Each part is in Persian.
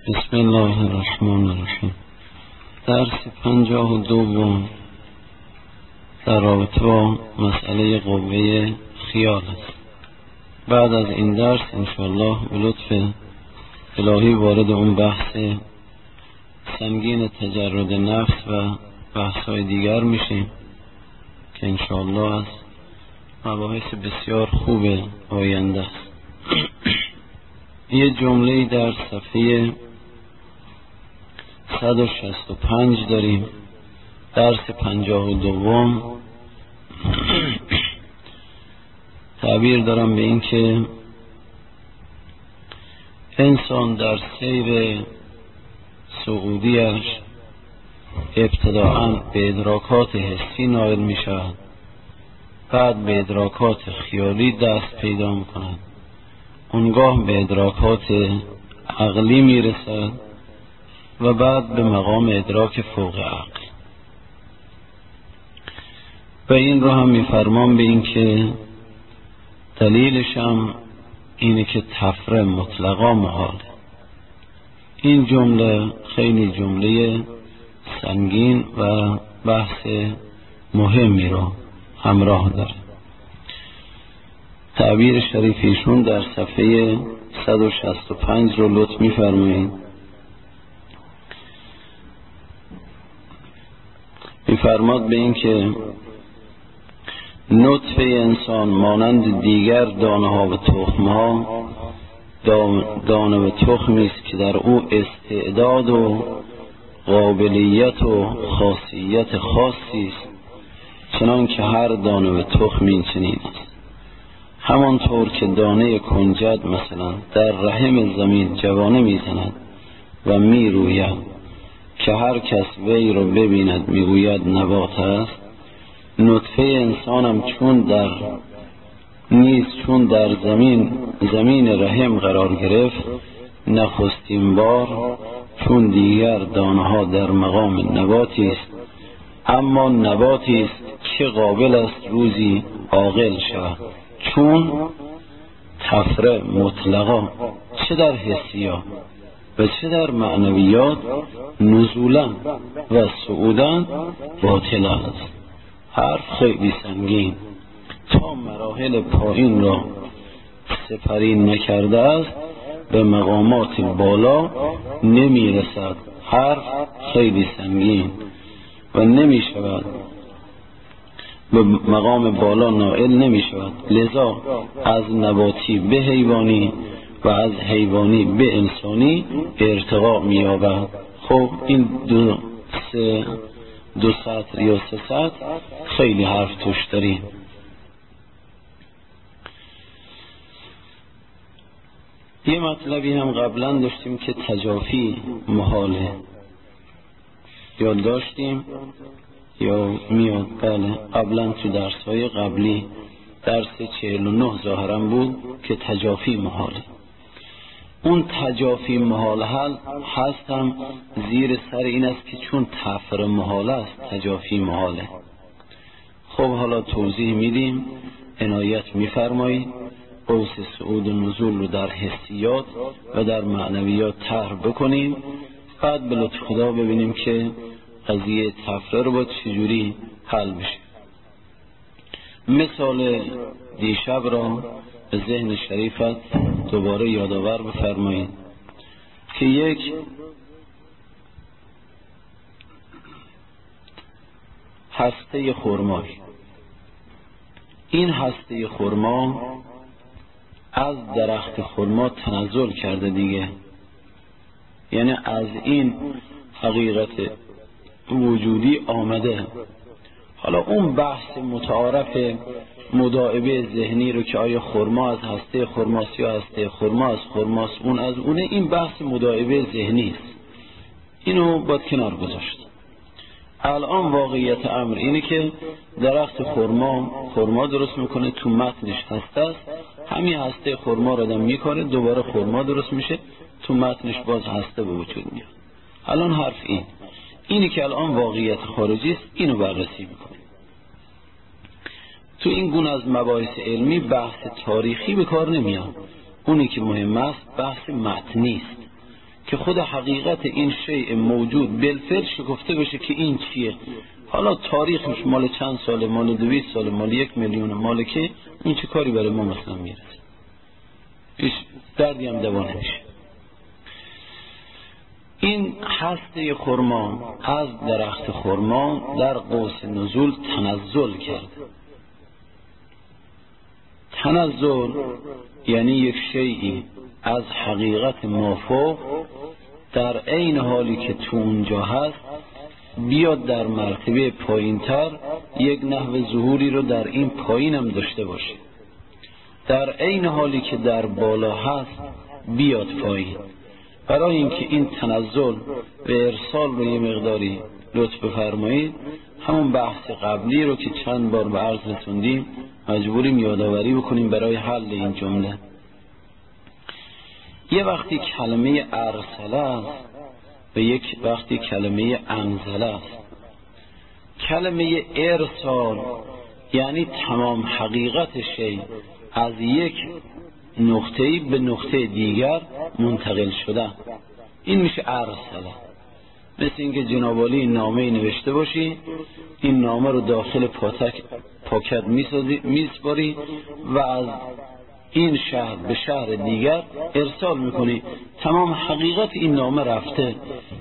بسم الله الرحمن الرحیم. درس 52 در رابطه با مسئله قوه خیال است. بعد از این درس انشاءالله به لطف الهی وارد اون بحث سنگین تجرد نفس و بحث‌های دیگر میشیم که انشاءالله از مباحث بسیار خوب آینده است. یه جمله در صفحه 165 داریم، درس 52. تعبیر دارم به این که انسان در سیر صعودیش ابتداءً به ادراکات حسی نائل می شود، بعد به ادراکات خیالی دست پیدا می کند، اونگاه به ادراکات عقلی می رسد و بعد به مقام ادراک فوق عقل. و این رو هم می فرمان به این که دلیلش هم اینه که تفره مطلقا محاله. این جمله خیلی جمله سنگین و بحث مهمی رو همراه داره. تعبیر شریفیشون در صفحه 165 رو لطف می‌فرمایید. می‌فرماد به این که نطفه انسان مانند دیگر دانه ها و تخم ها دانه و تخمی است که در او استعداد و قابلیت و خاصیت خاصی است، چنان که هر دانه و تخم این چنین است. همانطور که دانه کنجد مثلا در رحم زمین جوانه میزند و میروید که هر کس وی رو ببیند میگوید نبات است، نطفه انسانم چون در زمین رحم قرار گرفت، نخستین بار چون دیگر دانه ها در مقام نباتی است، اما نباتی است که قابل است روزی عاقل شود، چون تفره مطلقا چه در حسیات و چه در معنویات نزولا و صعودا باطل است. حرف خیلی سنگین، تا مراحل پایین را سپری نکرده است به مقامات بالا نمی رسد. حرف خیلی سنگین و نمی شود به مقام بالا نائل نمی شود، لذا از نباتی به حیوانی و از حیوانی به انسانی ارتقا می یابد. خب این دو سطر یا 3 سطر خیلی حرف توش داریم. یه مطلبی هم قبلا داشتیم که تجافی محاله، یاد داشتیم یا میاد؟ بله، قبلا تو درس‌های قبلی درس 49 ظاهرا بود که تجافی محاله. اون تجافی محاله هست هم زیر سر این است که چون تفره محاله است تجافی محاله. خب حالا توضیح میدیم، عنایت میفرمایید. قوس صعود و نزول رو در حسیات و در معنویات طرح بکنیم، بعد به لطف خدا ببینیم که قضیه تفره رو با چجوری حل بشه. مثال دیشب را به ذهن شریفت دوباره یادآور بفرمایید که یک هسته خرما، این هسته خرما از درخت خرما تنزل کرده دیگه، یعنی از این حقیقت وجودی آمده. حالا اون بحث متعارف مداعبه ذهنی رو که آیا خرما از هسته خرماست یا هسته خرما از خرماست، اون از اونه، این بحث مداعبه ذهنی است، اینو باید کنار گذاشت. الان واقعیت امر اینه که درخت خرما درست میکنه، تو متنش هسته است، همین هسته خرما رو آدم میکنه، دوباره خرما درست میشه، تو متنش باز هسته به وجود میاد. الان حرف اینی که الان واقعیت خارجی است، اینو بررسی میکنه. تو این گونه از مباحث علمی بحث تاریخی به کار نمیاد، اونی که مهم است بحث متنی است که خود حقیقت این شیء موجود بالفعل شکفته بشه که این چیه. حالا تاریخش مال چند ساله، مال 200 ساله، مال 1 میلیون، مال که این چه کاری برای ما مثلا میرسه، هیچ دردی هم دوا نمیشه. این هسته خرما از درخت خرما در قوس نزول تنزل کرد. تنزل یعنی یک شیئی از حقیقت مافوق در عین حالی که تو اونجا هست بیاد در مرتبه پایینتر یک نحو ظهوری رو در این پایین هم داشته باشه، در عین حالی که در بالا هست بیاد پایین. برای اینکه این تنزل و ارسال رو یه مقداری لطف بفرمایید، همون بحث قبلی رو که چند بار به عرض رسوندیم مجبوریم یادآوری بکنیم برای حل این جمله. یه وقتی کلمه ارسله است و یک وقتی کلمه انزله است. کلمه ارسال یعنی تمام حقیقت شی از یک نقطه‌ای به نقطه دیگر منتقل شده، این میشه ارسله. مثل اینکه جناب عالی نامه نوشته باشی، این نامه رو داخل پاکت میسپاری و از این شهر به شهر دیگر ارسال میکنی، تمام حقیقت این نامه رفته.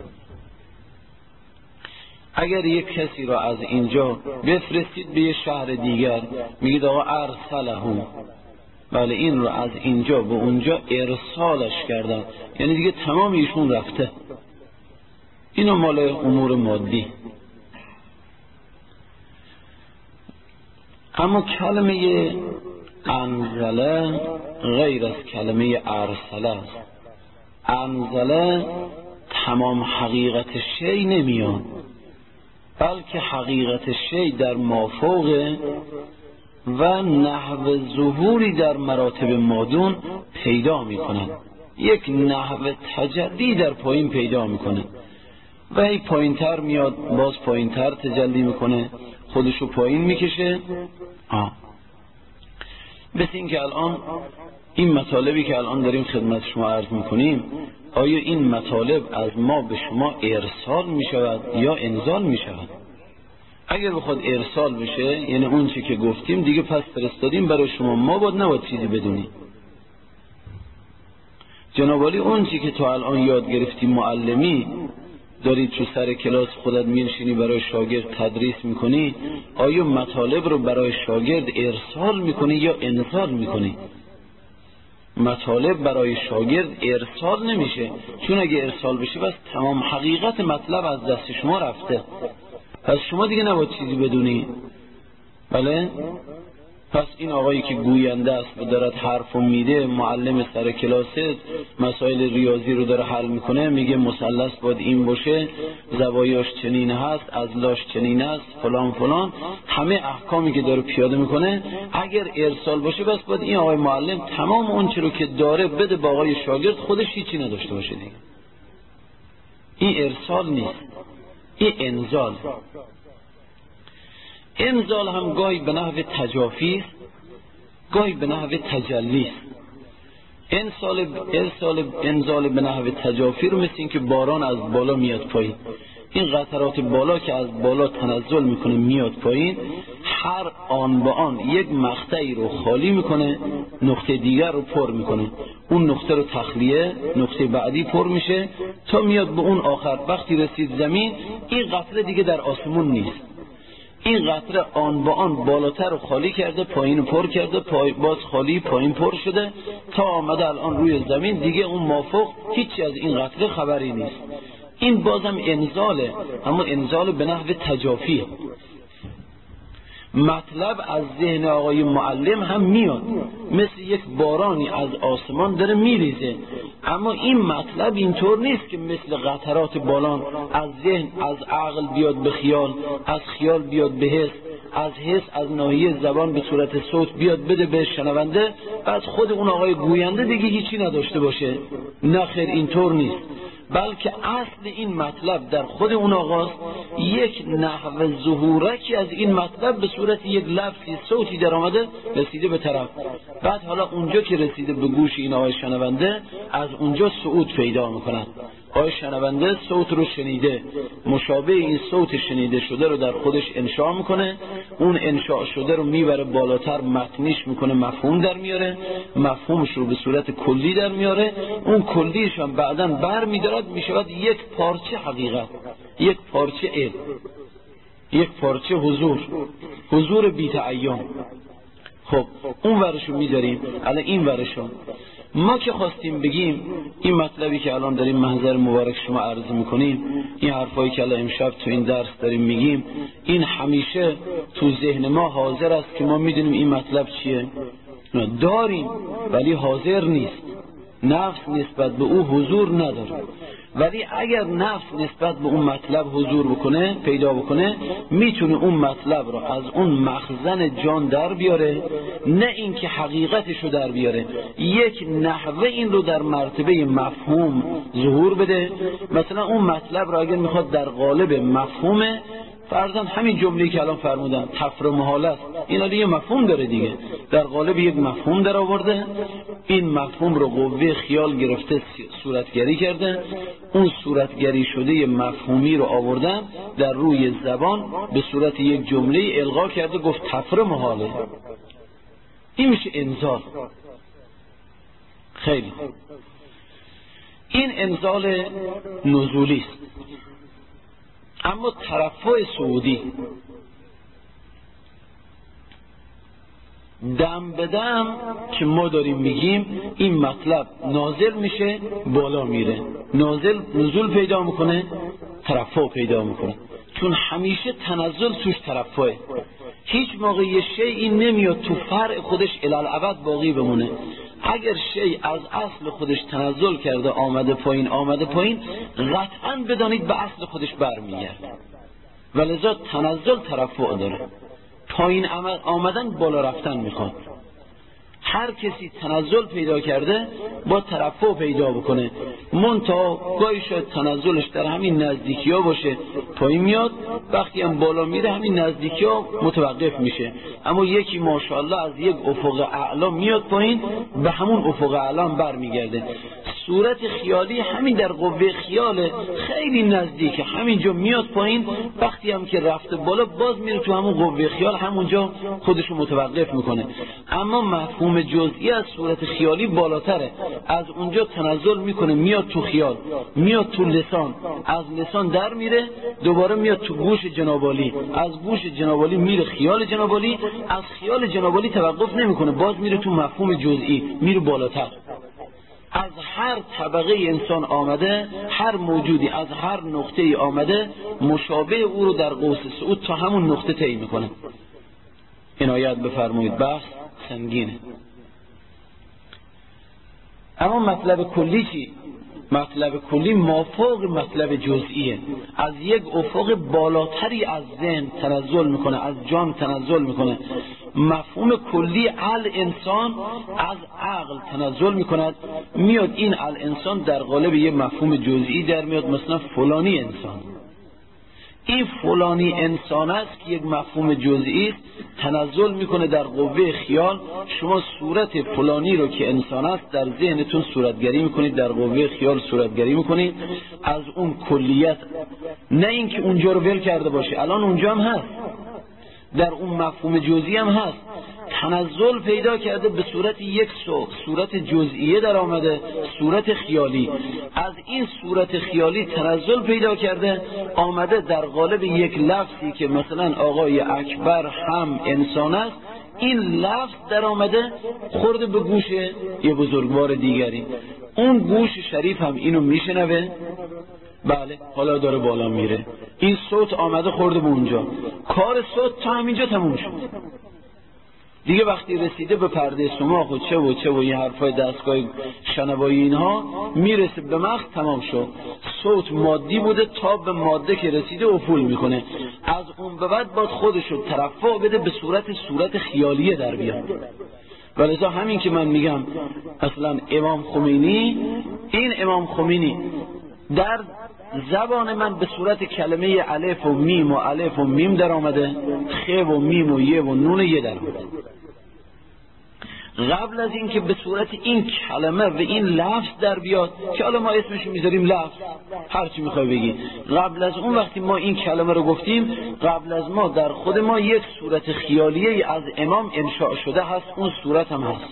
اگر یک کسی را از اینجا بفرستید به یه شهر دیگر، میگید آقا ارسله، بله این رو از اینجا به اونجا ارسالش کردن، یعنی دیگه تمام ایشون رفته. اینو مال امور مادی. اما کلمه انزله غیر از کلمه ارسله است. انزله تمام حقیقت شی نمیاد، بلکه حقیقت شی در مافوقه و نحو ظهوری در مراتب مادون پیدا میکنن، یک نحو تجلی در پایین پیدا میکنه و ای پایینتر میاد باز پایینتر تجلی میکنه، خودشو پایین میکشه. مثل این که الان این مطالبی که الان داریم خدمت شما عرض میکنیم، آیا این مطالب از ما به شما ارسال میشود یا انزال میشود؟ اگر بخواد ارسال بشه یعنی اون چی که گفتیم دیگه پس فرستادیم برای شما، ما باید نباید چیزی بدونیم. جناب عالی اون چی که تو الان یاد گرفتی معلمی دارید تو سر کلاس خودت میرشینی برای شاگرد تدریس میکنی، آیا مطالب رو برای شاگرد ارسال میکنی یا انزال میکنی؟ مطالب برای شاگرد ارسال نمیشه، چون اگه ارسال بشه بس تمام حقیقت مطلب از دست شما رفته، پس شما دیگه نباید چیزی بدونی. بله؟ پس این آقایی که گوینده است و دارد حرف و میده، معلم سر کلاسه، مسائل ریاضی رو داره حل میکنه، میگه مثلث باید این باشه، زوایاش چنین هست، ازلاش چنین است، فلان فلان، همه احکامی که داره پیاده میکنه، اگر ارسال باشه بس باید این آقای معلم تمام اون چی رو که داره بده با آقای شاگرد، خودش هیچی نداشته باشه دیگه. این ارسال نیست، این انزال. انزال هم گاهی به نحو تجافی است، گاهی به نحو تجلی است. انزال به نحو تجافی رو مثل این که باران از بالا میاد پایین، این قطرات بالا که از بالا تنزل میکنه میاد پایین، هر آن با آن یک مقطعی رو خالی میکنه، نقطه دیگر رو پر میکنه، اون نقطه رو تخلیه، نقطه بعدی پر میشه تا میاد به اون آخر. وقتی رسید زمین این قطره دیگه در آسمون نیست، این قطره آن با آن بالاتر رو خالی کرده، پایین پر کرده، باز خالی، پایین پر شده تا آمده الان روی زمین، دیگه اون مافوق هیچی از این قطره خبری نیست. این بازم انزاله، اما انزال به نحو تجافی. مطلب از ذهن آقای معلم هم میاد مثل یک بارانی از آسمان داره میریزه، اما این مطلب اینطور نیست که مثل قطرات باران از ذهن از عقل بیاد به خیال، از خیال بیاد به حس، از حس از ناحیه زبان به صورت صوت بیاد بده به شنونده، بعد خود اون آقای گوینده دیگه هیچی نداشته باشه. نه خیر، اینطور نیست، بلکه اصل این مطلب در خود اون آقاست، یک نحو ظهورکی از این مطلب به صورت یک لفظی صوتی در آمده رسیده به طرف، بعد حالا اونجا که رسیده به گوش این آقای شنونده از اونجا صعود پیدا میکنن. آیا شنونده صوت رو شنیده، مشابه این صوت شنیده شده رو در خودش انشاء میکنه، اون انشاء شده رو میبره بالاتر، متنیش میکنه، مفهوم در میاره، مفهومش رو به صورت کلی در میاره، اون کلیش هم بعداً بر میدارد میشود یک پارچه حقیقت، یک پارچه علم، یک پارچه حضور بی تعین. خب اون ورشو میذاریم. الان این ورشو ما که خواستیم بگیم این مطلبی که الان داریم محضر مبارک شما عرض میکنیم، این حرفایی که الان امشب تو این درس داریم میگیم، این همیشه تو ذهن ما حاضر است که ما میدونیم این مطلب چیه، داریم ولی حاضر نیست، نفس نسبت به او حضور نداره. ولی اگر نفس نسبت به اون مطلب حضور بکنه، پیدا بکنه، میتونه اون مطلب رو از اون مخزن جان در بیاره، نه اینکه حقیقتشو در بیاره، یک نحوه این رو در مرتبه مفهوم ظهور بده. مثلا اون مطلب رو اگر میخواد در قالب مفهومه، فرضاً همین جمله‌ای که الان فرمودن تفر محال است، این دیگه مفهوم داره دیگه، در قالب یک مفهوم در آورده، این مفهوم رو قوه خیال گرفته صورتگری کرده، اون صورتگری شده مفهومی رو آوردن در روی زبان به صورت یک جمله القا کرده، گفت تفر محاله. این میشه انزال. خیلی این انزال نزولی است. اما ترفع صعودی دم به دم که ما داریم میگیم، این مطلب نازل میشه بالا میره، نزول پیدا میکنه، ترفع پیدا میکنه، چون همیشه تنزل توش ترفعه. هیچ موقع یه شیئی نمیاد تو فرع خودش الالعبد باقی بمونه. اگر شیء از اصل خودش تنزل کرده، آمده پایین، قطعاً بدانید به اصل خودش برمیگرده. ولذا تنزل ترفع داره، پایین آمدن بالا رفتن میخواد. هر کسی تنزل پیدا کرده با ترفع پیدا بکنه، منتها گاهی شاید تنزلش در همین نزدیکی ها باشه، پایین میاد، وقتی هم بالا میره همین نزدیکی ها متوقف میشه. اما یکی ماشاءالله از یک افق اعلا میاد پایین، به همون افق اعلا بر میگرده. صورت خیالی همین در قوه خیال خیلی نزدیکه، همینجا میاد پایین، وقتی هم که رفته بالا باز میره تو همون قوه خیال، همونجا خودشو متوقف میکنه. اما مفهوم جزئی از صورت خیالی بالاتره، از اونجا تنزل میکنه، میاد تو خیال، میاد تو لسان، از لسان در میره، دوباره میاد تو گوش جنابالی، از گوش جنابالی میره خیال جنابالی، از خیال جنابالی توقف نمیکنه، باز میره تو مفهوم جزئی، میره بالاتر. از هر طبقه انسان آمده، هر موجودی از هر نقطه آمده، مشابه او رو در قوس صعود تا همون نقطه تعیین میکنه. عنایت بفرمایید، بحث سنگینه. اما مطلب کلی چی؟ مطلب کلی مافوق مطلب جزئیه، از یک افق بالاتری از ذهن تنزل میکنه، از جان تنزل میکنه. مفهوم کلی الانسان از عقل تنزل میکند، میاد این الانسان در قالب یک مفهوم جزئی در میاد، مثلا فلانی انسان، این فلانی انسان است که یک مفهوم جزئی است، تنزل میکنه در قوه خیال. شما صورت فلانی رو که انسان است در ذهنتون صورتگری میکنید، در قوه خیال صورتگری میکنید از اون کلیت، نه اینکه اونجا رو ول کرده باشه، الان اونجا هم هست، در اون مفهوم جزئی هم هست، تنزل پیدا کرده به صورت یک صورت جزئیه در آمده، صورت خیالی. از این صورت خیالی تنزل پیدا کرده، آمده در قالب یک لفظی که مثلا آقای اکبر هم انسان است، این لفظ در آمده خورده به گوش یه بزرگوار دیگری، اون گوش شریف هم اینو میشنوه، بله حالا داره بالا میره، این صوت آمده خورده به اونجا، کار صوت تا همینجا تموم شد دیگه. وقتی رسیده به پرده سماق و چه و این حرفای دستگاه شنوایی اینها میرسه به مغز، تمام شد. صوت مادی بوده، تا به ماده که رسیده افول میکنه، از اون به بعد باید خودشو ترفع بده به صورت خیالیه در بیاد. ولذا همین که من میگم اصلا امام خمینی، این امام خمینی در زبان من به صورت کلمه الف و میم در آمده، خ و میم و یه و نون یه در آمده. قبل از این که به صورت این کلمه و این لفظ در بیاد که حالا ما اسمشو میذاریم لفظ، هر چی میخوای بگی، قبل از اون وقتی ما این کلمه رو گفتیم، قبل از ما در خود ما یک صورت خیالیه از امام انشاء شده هست، اون صورت هم هست.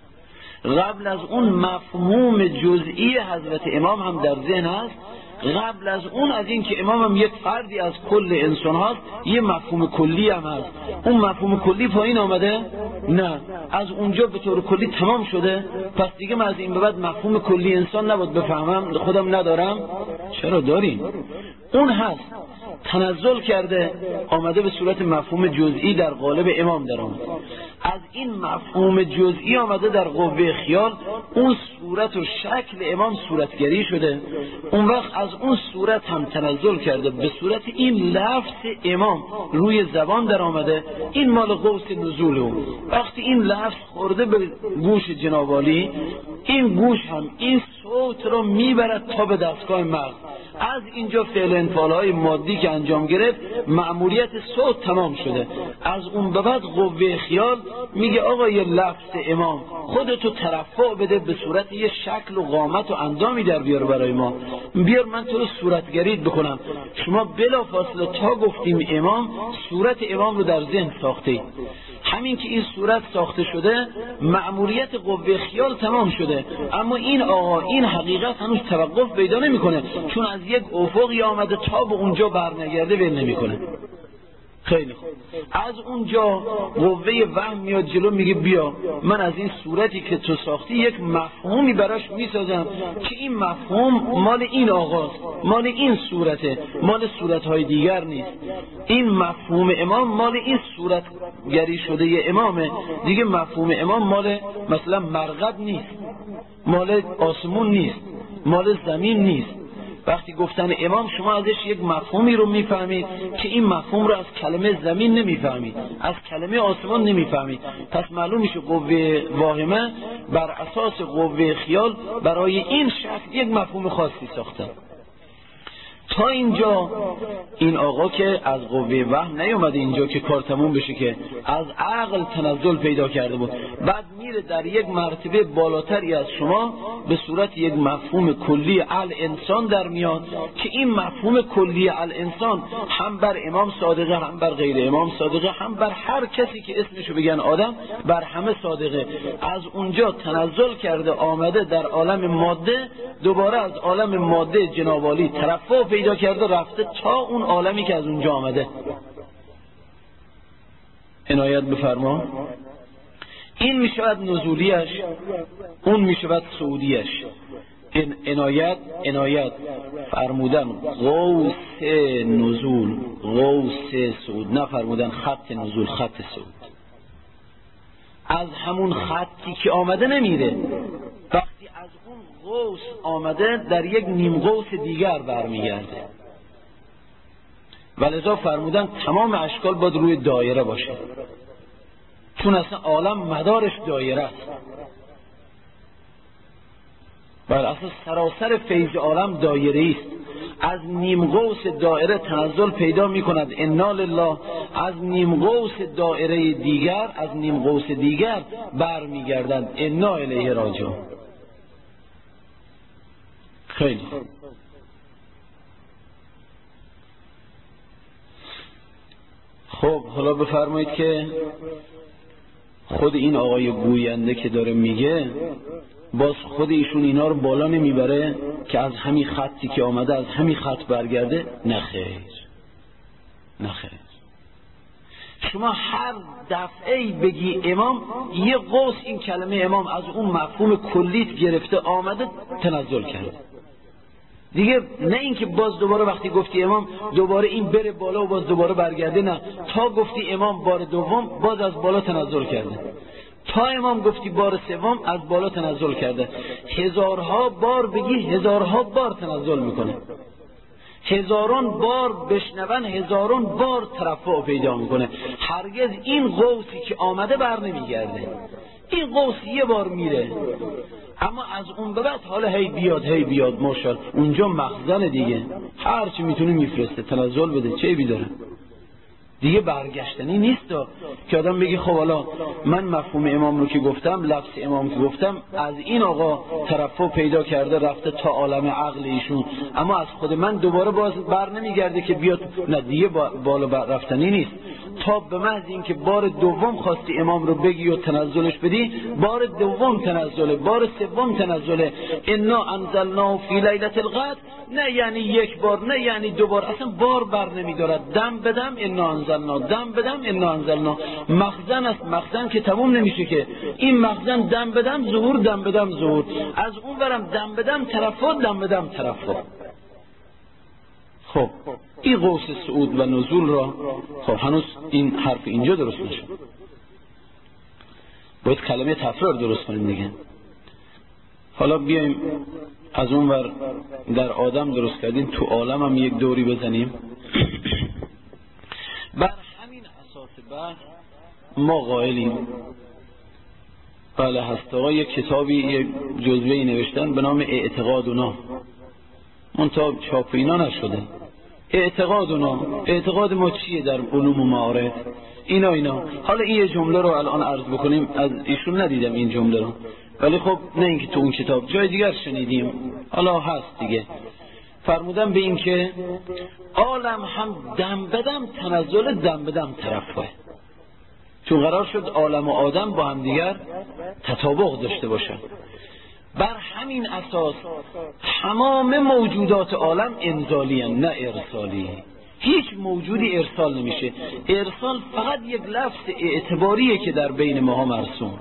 قبل از اون مفهوم جزئی حضرت امام هم در ذهن هست. قبل از اون، از این که امام هم یک فردی از کل انسان هست، یه مفهوم کلی هم هست. اون مفهوم کلی پایین آمده؟ نه، از اونجا به طور کلی تمام شده. پس دیگه من از این به بعد مفهوم کلی انسان نباید بفهمم، خودم ندارم. چرا داریم؟ اون هست، تنزل کرده، آمده به صورت مفهوم جزئی در قالب امام در آمده. از این مفهوم جزئی آمده در قوه خیال، اون صورت و شکل امام صورتگری شده. اون وقت از اون صورت هم تنزل کرده به صورت این لفظ امام روی زبان در آمده. این مال قوس نزوله. وقتی این لفظ خورده به گوش جناب عالی، این گوش هم این صوت رو میبرد تا به دستگاه مغز. از اینجا فعل انفعالهای مادی که انجام گرفت، مأموریت صوت تمام شده. از اون به بعد قوه خیال میگه آقا یه لفظ امام خودتو ترفع بده به صورت یه شکل و قامت و اندامی در بیار برای ما، بیار من تو رو صورتگریت بکنم. شما بلا فاصله تا گفتیم امام، صورت امام رو در ذهن ساخته. همین که این صورت ساخته شده، مأموریت قوه خیال تمام شده. اما این آقا، این حقیقت هنوز توقف پیدا نمیکنه، چون از یک افقی آمده تا به اونجا برنگرده ول نمیکنه. خیلی خوب، از اونجا قوه وهم میاد جلو، میگه بیا من از این صورتی که تو ساختی یک مفهومی براش میسازم که این مفهوم مال این آقاست، مال این صورته، مال صورتهای دیگر نیست. این مفهوم امام مال این صورت گری شده امامه دیگه. مفهوم امام مال مثلا مرغب نیست، مال آسمون نیست، مال زمین نیست. وقتی گفتن امام، شما ازش یک مفهومی رو میفهمید که این مفهوم رو از کلمه زمین نمیفهمید، از کلمه آسمان نمیفهمید. پس معلوم میشه قوه واهمه بر اساس قوه خیال برای این شخص یک مفهوم خاصی ساخته. تا اینجا این آقا که از قوه وهم نیومده اینجا که کار تموم بشه، که از عقل تنزل پیدا کرده بود. بعد میره در یک مرتبه بالاتری از شما به صورت یک مفهوم کلی الانسان در میاد که این مفهوم کلی الانسان هم بر امام صادقه، هم بر غیر امام صادقه، هم بر هر کسی که اسمشو بگن آدم، بر همه صادقه. از اونجا تنزل کرده آمده در عالم ماده، دوباره از عالم ماده جناب عالی ترفع پیدا کرده رفته تا اون عالمی که از اونجا آمده. عنایت بفرما. این میشود نزولیش، اون میشود صعودیش. عنایت فرمودن قوس نزول، قوس صعود، نه فرمودن خط نزول، خط صعود. از همون خطی که آمده نمیره، وقتی از اون قوس آمده در یک نیم قوس دیگر برمیگرده. ولذا فرمودن تمام اشکال باید روی دایره باشه، چون اصلا عالم مدارش دایره است. بر اساس سراسر فیض عالم دایره است. از نیم قوس دایره تنزل پیدا می کند انا لله، از نیم قوس دایره دیگر، از نیم قوس دیگر برمی گردند انا الیه راجعون. خیلی خب، حالا بفرمایید که خود این آقای گوینده که داره میگه، باز خود ایشون اینا رو بالا نمیبره که از همین خطی که آمده از همین خط برگرده؟ نه خیر، نه خیر. شما هر دفعه بگی امام، یه قوس این کلمه امام از اون مفهوم کلیت گرفته آمده تنزل کرده دیگه. نه اینکه باز دوباره وقتی گفتی امام دوباره این بره بالا و باز دوباره برگرده، نه، تا گفتی امام بار دوم باز از بالا تنزل کرده، تا امام گفتی بار سوم از بالا تنزل کرده. هزارها بار بگی هزارها بار تنزل میکنه، هزاران بار بشنون هزاران بار ترفع پیدا میکنه. هرگز این قوسی که آمده بر نمیگرده. این قوس یه بار میره، اما از اون به بعد حالا هی بیاد ماشاءالله. اونجا مخزن دیگه، هر چی میتونه میفرسته، تنزل بده، چه بیداره. دیگه برگشتنی نیست که آدم بگی خب حالا من مفهوم امام رو که گفتم، لفظ امام که گفتم، از این آقا ترفع پیدا کرده رفته تا عالم عقل ایشون، اما از خود من دوباره باز بر نمیگرده که بیاد. نه دیگه بالا رفتنی نیست. تا به محض این که بار دوم خواستی امام رو بگی و تنزلش بدی، بار دوم تنزله، بار سوم تنزله. انا انزلناه فی لیلة القدر، نه یعنی یک بار، نه یعنی دو بار، اصلا بار بر نمیدارد. دم بدم انا انزلنا، دم بدم انا انزلنا. مخزن است، مخزن که تموم نمیشه که. این مخزن دم بدم ظهور، دم بدم ظهور، از اون برم دم بدم ترفع، دم بدم ترفع. خب این قوس صعود و نزول را، خب هنوز این حرف اینجا درست نشد، باید کلمه تفرار درست کنیم دیگه. حالا بیایم از اون ور در آدم درست کردیم، تو عالم هم یک دوری بزنیم. بر همین اساس بحث ما قائلیم، بله هست آقا، یک کتابی یک جزوه‌ای نوشتن به نام اعتقادنا، منتها چاپ اینا نشده. اعتقادنا، اعتقاد ما چیه در علوم و معارف، اینا. حالا این جمله رو الان عرض بکنیم، از ایشون ندیدم این جمله رو، ولی خب نه اینکه تو اون کتاب، جای دیگر شنیدیم، حالا هست دیگه. فرمودن به این که عالم هم دم بدم تنزل، دم بدم ترفع، چون قرار شد عالم و آدم با هم دیگر تطابق داشته باشن. بر همین اساس تمام موجودات عالم انزالی هستند، نه ارسالی. هیچ موجودی ارسال نمیشه. ارسال فقط یک لفظ اعتباریه که در بین ماها مرسوم.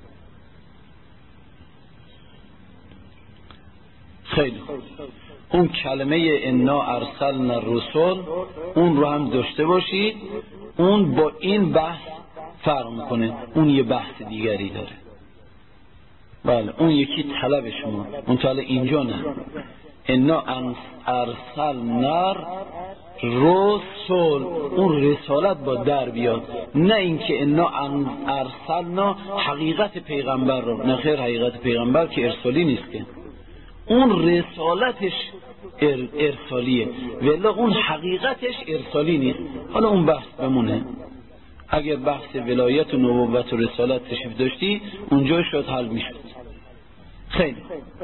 خیلی اون کلمه انا ارسلنا الرسل، اون رو هم داشته باشید. اون با این بحث فرق میکنه، اون یه بحث دیگری داره. بله اون یکی طلب شما، اون طلب اینجا نه. انا ارسلنا رسول، اون رسالت با در بیاد، نه اینکه انا ارسلنا حقیقت پیغمبر رو. نه خیر، حقیقت پیغمبر که ارسالی نیست که، اون رسالتش ارسالیه، ولی اون حقیقتش ارسالی نیست. حالا اون بحث بمونه. اگر بحث ولایت و نبوت و رسالت تشریف داشتی اونجا شاید حل میشد. خیلی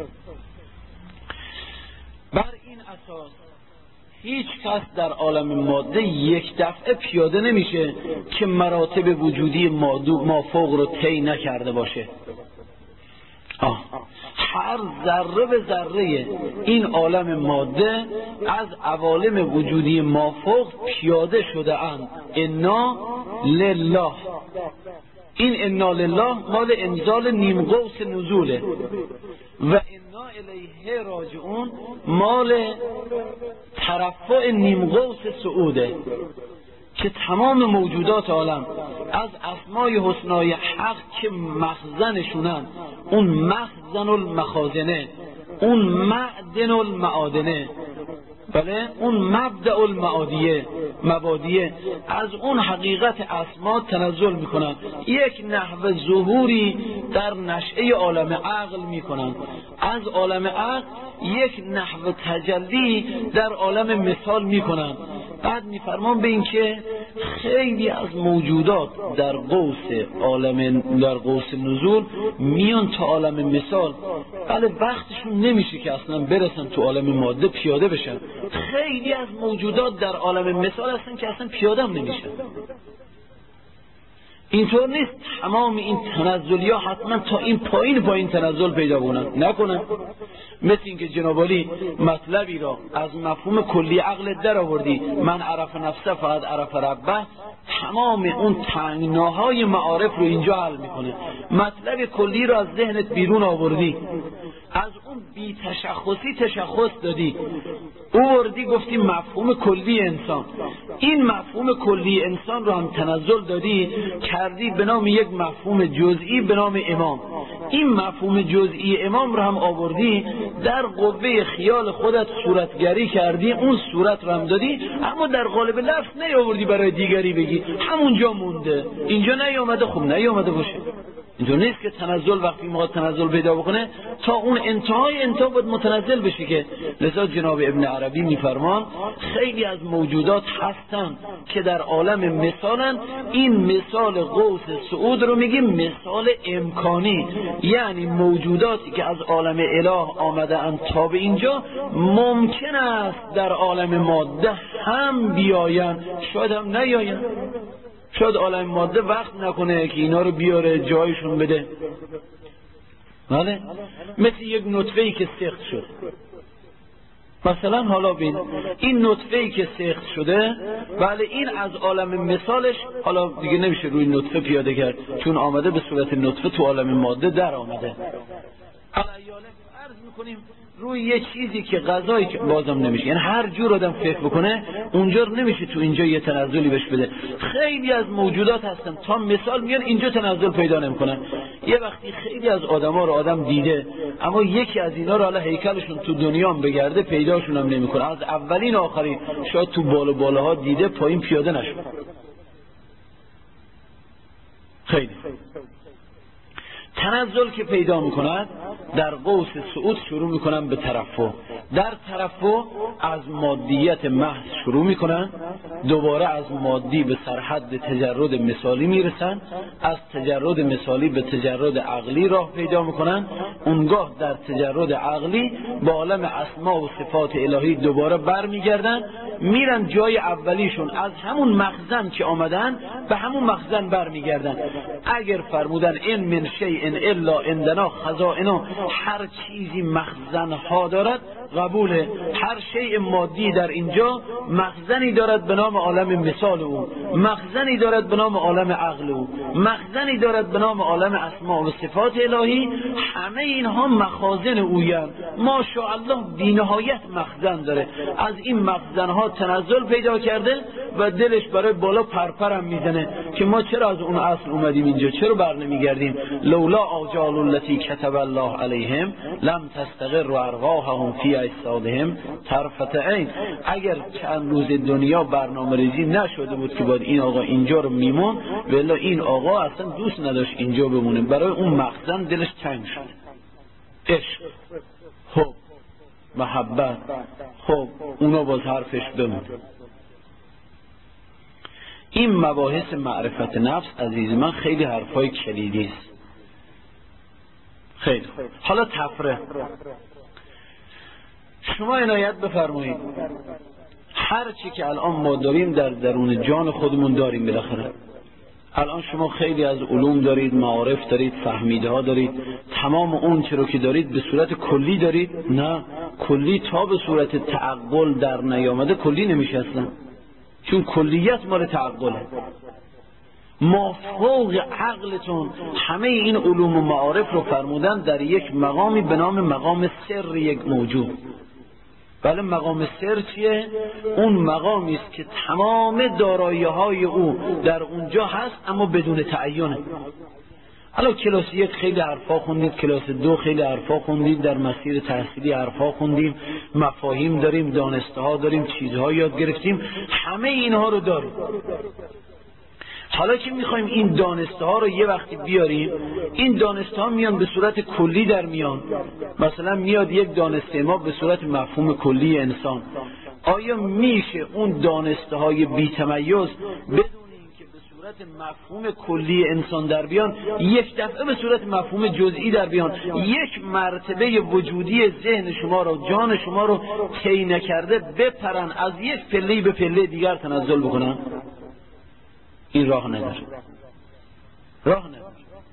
بر این اساس هیچ کس در عالم ماده یک دفعه پیاده نمیشه که مراتب وجودی مافوق رو طی نکرده باشه. هر ذره به ذره این عالم ماده از عوالم وجودی مافوق پیاده شده اند. انا لله، این انا لله مال انزال نیم قوس نزوله، و انا الیه راجعون مال ترفع نیم قوس صعوده، که تمام موجودات عالم از اسمای حسنای حق که مخزنشونن، اون مخزن المخازنه، اون معدن المعادنه، بله اون مبدأ المبادیه، از اون حقیقت اسما تنزل میکنن، یک نحو ظهوری در نشأه عالم عقل میکنن، از عالم عقل یک نحو تجلی در عالم مثال میکنن. بعد میفرمان به این که خیلی از موجودات در قوس نزول میان تا عالم مثال، بله وقتشون نمیشه که اصلا برسن تو عالم ماده پیاده بشن. خیلی از موجودات در عالم مثال هستن که اصلا پیاده هم نمیشن. اینطور نیست تمام این تنزلی ها حتما تا این پایین تنزل پیدا نکنن. مثل اینکه جناب علی مطلبی را از مفهوم کلی عقل در آوردی، من عرف نفسه فقط عرف ربه، تمام اون تنگناهای معارف رو اینجا حل میکنه. مطلب کلی را از ذهنت بیرون آوردی، از اون بی تشخصی تشخص دادی، اووردی گفتی مفهوم کلی انسان. این مفهوم کلی انسان رو هم تنزل دادی، کردی به نام یک مفهوم جزئی به نام امام. این مفهوم جزئی امام رو هم آوردی، در قوه خیال خودت صورتگری کردی، اون صورت رو هم دادی، اما در قالب لفظ نیاوردی برای دیگری بگی، همونجا مونده. اینجا نیامده، خب نیامده باشه. اینطور نیست که تنزل وقتی میخواد تنزل پیدا بکنه تا اون انتهای انتها باید متنزل بشه که. لذا جناب ابن عربی میفرمان خیلی از موجودات هستن که در عالم مثالن. این مثال قوس صعود رو میگیم مثال امکانی، یعنی موجوداتی که از عالم اله آمده اند تا به اینجا ممکن است در عالم ماده هم بیاین، شاید هم نیاین. شاید عالم ماده وقت نکنه که اینا رو بیاره جایشون بده. بله، مثل یک نطفه‌ای که سخت شد. مثلا حالا بین این نطفه‌ای که سخت شده، بله این از عالم مثالش حالا دیگه نمیشه روی نطفه پیاده کرد، چون آمده به صورت نطفه تو عالم ماده در آمده. حالا عرض میکنیم روی یه چیزی که غذایی که بازم نمیشه، یعنی هر جور آدم فکر بکنه اونجا نمیشه تو اینجا یه تنزلی بهش بده. خیلی از موجودات هستن تا مثال میان اینجا تنزل پیدا نمیکنن. یه وقتی خیلی از آدما رو آدم دیده، اما یکی از اینا رو حالا هیکلشون تو دنیا هم بگرده پیداشون هم نمیکنه. از اولین آخرین شاید تو بالاها دیده، پایین پیاده نشد. خیلی تنزل که پیدا میکند در قوس صعود شروع میکنن به ترفع. در ترفع از مادیت محض شروع میکنن، دوباره از مادی به سرحد تجرد مثالی میرسن، از تجرد مثالی به تجرد عقلی راه پیدا میکنن. اونگاه در تجرد عقلی با عالم اسما و صفات الهی دوباره برمیگردن، میرن جای اولیشون، از همون مخزن که آمدن به همون مخزن برمیگردن. اگر فرمودن این من شیء الا عندنا خزائنه، هر چیزی مخزنها دارد قبوله. هر شیء مادی در اینجا مخزنی دارد به نام عالم مثال او، مخزنی دارد به نام عالم عقل او، مخزنی دارد به نام عالم اسماء و صفات الهی. همه اینها مخازن اویند. ماشاءالله بی‌نهایت مخزن داره. از این مخزنها تنزل پیدا کرده و دلش برای بالا پرپرم میزنه که ما چرا از اون اصل اومدیم اینجا، چرا بر نمیگردیم. لولا آجال التي كتب الله علیهم لم تستقر ارواحهم فی اجسادهم طرفة عین. اگر چند روز دنیا برنامه ریزی نشده بود که باید این آقا اینجا رو میمون، ولی این آقا اصلا دوست نداشت اینجا بمونه، برای اون مخزن دلش تنگ شد. عشق، حب، محبت، خب اونا باز حرفش بمونه. این مباحث معرفت نفس عزیز من خیلی حرفای کلیدی است. خیلی حالا تفره شما عنایت بفرمایید. هر چی که الان ما داریم در درون جان خودمون داریم. بالاخره الان شما خیلی از علوم دارید، معارف دارید، فهمیده ها دارید. تمام اون چی رو که دارید به صورت کلی دارید؟ نه، کلی تا به صورت تعقل در نیامده کلی نمیشه اصلا، چون کلیت مال تعقله. ما فوق عقلتون همه این علوم و معارف رو فرمودن در یک مقامی به نام مقام سر یک موجود. بله، مقام سر چیه؟ اون مقامی است که تمام دارایی‌های او در اونجا هست اما بدون تعینه. حالا کلاس یک خیلی حرفا خوندید، کلاس دو خیلی حرفا خوندید، در مسیر تحصیلی حرفا خوندیم، مفاهیم داریم، دانسته ها داریم، چیزها یاد گرفتیم، همه اینها رو داریم. حالا که میخوایم این دانسته ها رو یه وقتی بیاریم، این دانسته ها میان به صورت کلی در میان. مثلا میاد یک دانسته ما به صورت مفهوم کلی انسان. آیا میشه اون دانسته های بی تمیز بدون اینکه به صورت مفهوم کلی انسان در بیان یک دفعه به صورت مفهوم جزئی در بیان، یک مرتبه وجودی ذهن شما رو، جان شما رو طی نکرده بپرن از یک پله به پله دیگر تنزل بکنن؟ این راه نداره، راه نداره.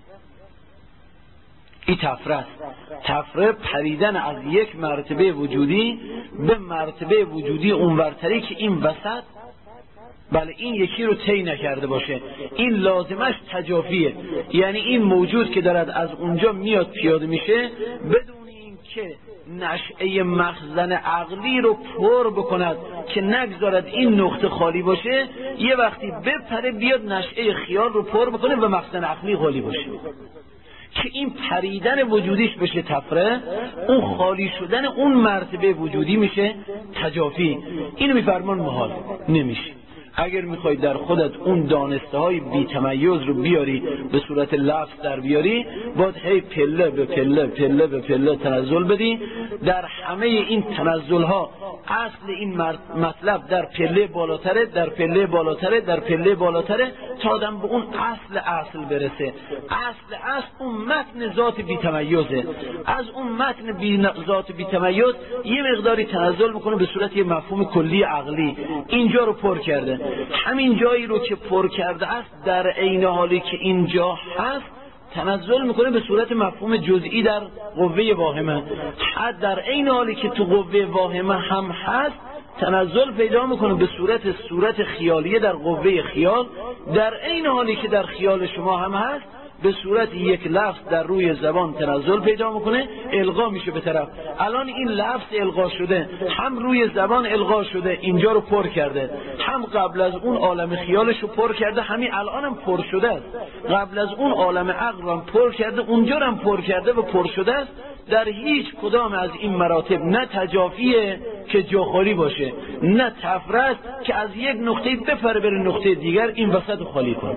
این تفره است. تفره پریدن از یک مرتبه وجودی به مرتبه وجودی اونورتری که این وسط، بله این یکی رو طی نکرده باشه. این لازمش تجافیه، یعنی این موجود که دارد از اونجا میاد پیاده میشه بدون این که نشأه مخزن عقلی رو پر بکند که نگذارد این نقطه خالی باشه، یه وقتی بپره بیاد نشأه خیال رو پر بکنه و مخزن عقلی خالی باشه که این پریدن وجودیش بشه تفره، اون خالی شدن اون مرتبه وجودی میشه تجافی. اینو میفرمان محال نمیشه. اگر میخوای در خودت اون دانسته های بی تمیز رو بیاری به صورت لفظ در بیاری، باید هی پله به پله پله به پله تنزل بدی. در همه این تنزل ها اصل این مطلب در پله بالاتره، در پله بالاتره، در پله بالاتره، تا آدم به اون اصل برسه. اصل اون متن ذات بی تمیزه. از اون متن ذات بی تمیز یه مقداری تنزل میکنه به صورت یه مفهوم کلی عقلی، اینجا رو پر کرده. همین جایی رو که پر کرده است در عین حالی که اینجا هست تنزل میکنه به صورت مفهوم جزئی در قوه واهمه. در عین حالی که تو قوه واهمه هم هست تنزل پیدا میکنه به صورت خیالیه در قوه خیال. در عین حالی که در خیال شما هم هست به صورت یک لفظ در روی زبان تنزل پیدا میکنه، القا میشه به طرف. الان این لفظ القا شده، هم روی زبان القا شده، اینجا رو پر کرده، هم قبل از اون عالم خیالش رو پر کرده، همین الان هم پر شده است. قبل از اون عالم عقل رو هم پر کرده، اونجا هم پر کرده و پر شده است. در هیچ کدام از این مراتب نه تجافیه که جاخالی باشه، نه تفرست که از یک نقطه بپره بره نقطه دیگر این وسط خالی کنه.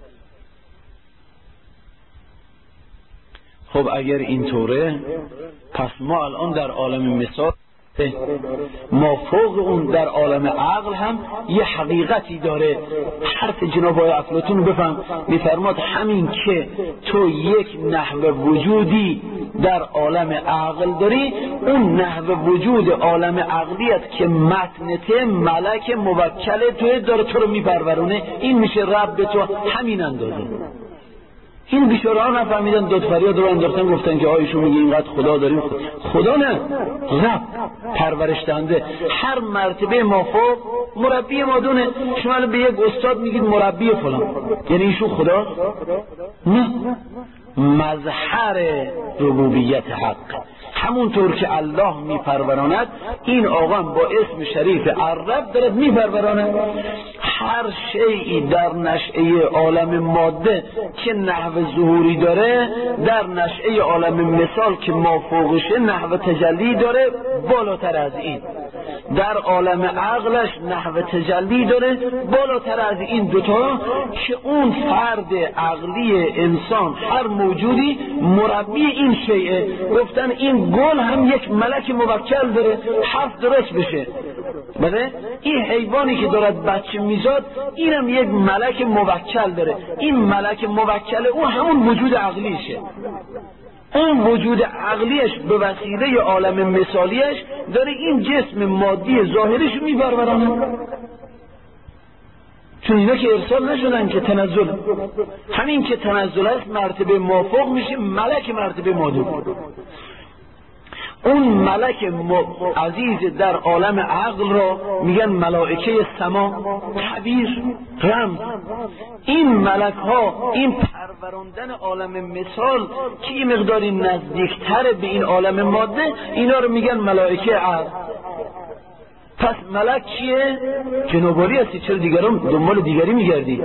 خب اگر اینطوره، پس ما الان در عالم مثال، ما فوق اون در عالم عقل هم یه حقیقتی داره. حرف جناب آقای افلاطون رو بفهم، میفرماد همین که تو یک نحو وجودی در عالم عقل داری، اون نحو وجود عالم عقلیت که متنته ملک موکل توی داره تو رو میپرورونه، این میشه رب تو. همین اندازه این بیچاره ها نفهمیدن، داد فریاد رو انداختن، گفتن که آیشون میگه اینقدر خدا داریم. خدا نه، رب، پرورش دهنده. هر مرتبه ما فوق مربی ما دونه. شما به یک استاد میگید مربی فلان، یعنی ایشون خدا؟ نه، مظهر ربوبیت حق. همونطور که الله میپروراند، این آقا با اسم شریف الرب داره میپروراند. هر شیئی در نشأه عالم ماده که نحو ظهوری داره، در نشأه عالم مثال که مافوقشه نحو تجلی داره بالاتر از این. در عالم عقلش نحو تجلی داره بالاتر از این دوتا، که اون فرد عقلی انسان هر موجودی مربی این شیئه. گفتن این گل هم یک ملک موکل داره، حرف درست بشه. بله این حیوانی که دارد بچه میزاد اینم یک ملک موکل داره. این ملک موکل او همون وجود عقلیشه. اون وجود عقلیش به وسیله عالم مثالیش داره این جسم مادی ظاهرش میپرورانه. چون اینا که ارسال نشدن که تنزل، همین که تنزل است مرتبه مافوق میشه ملک مرتبه مادو. اون ملک عزیز در عالم عقل را میگن ملائکه سما، تعبیر، رمز. این ملک ها، این پروراندن عالم مثال که این مقداری نزدیکتر به این عالم ماده، اینا رو میگن ملائکه عقل. پس ملک چیه؟ جنوباری هستی، چرا دیگران دنبال دیگری میگردی؟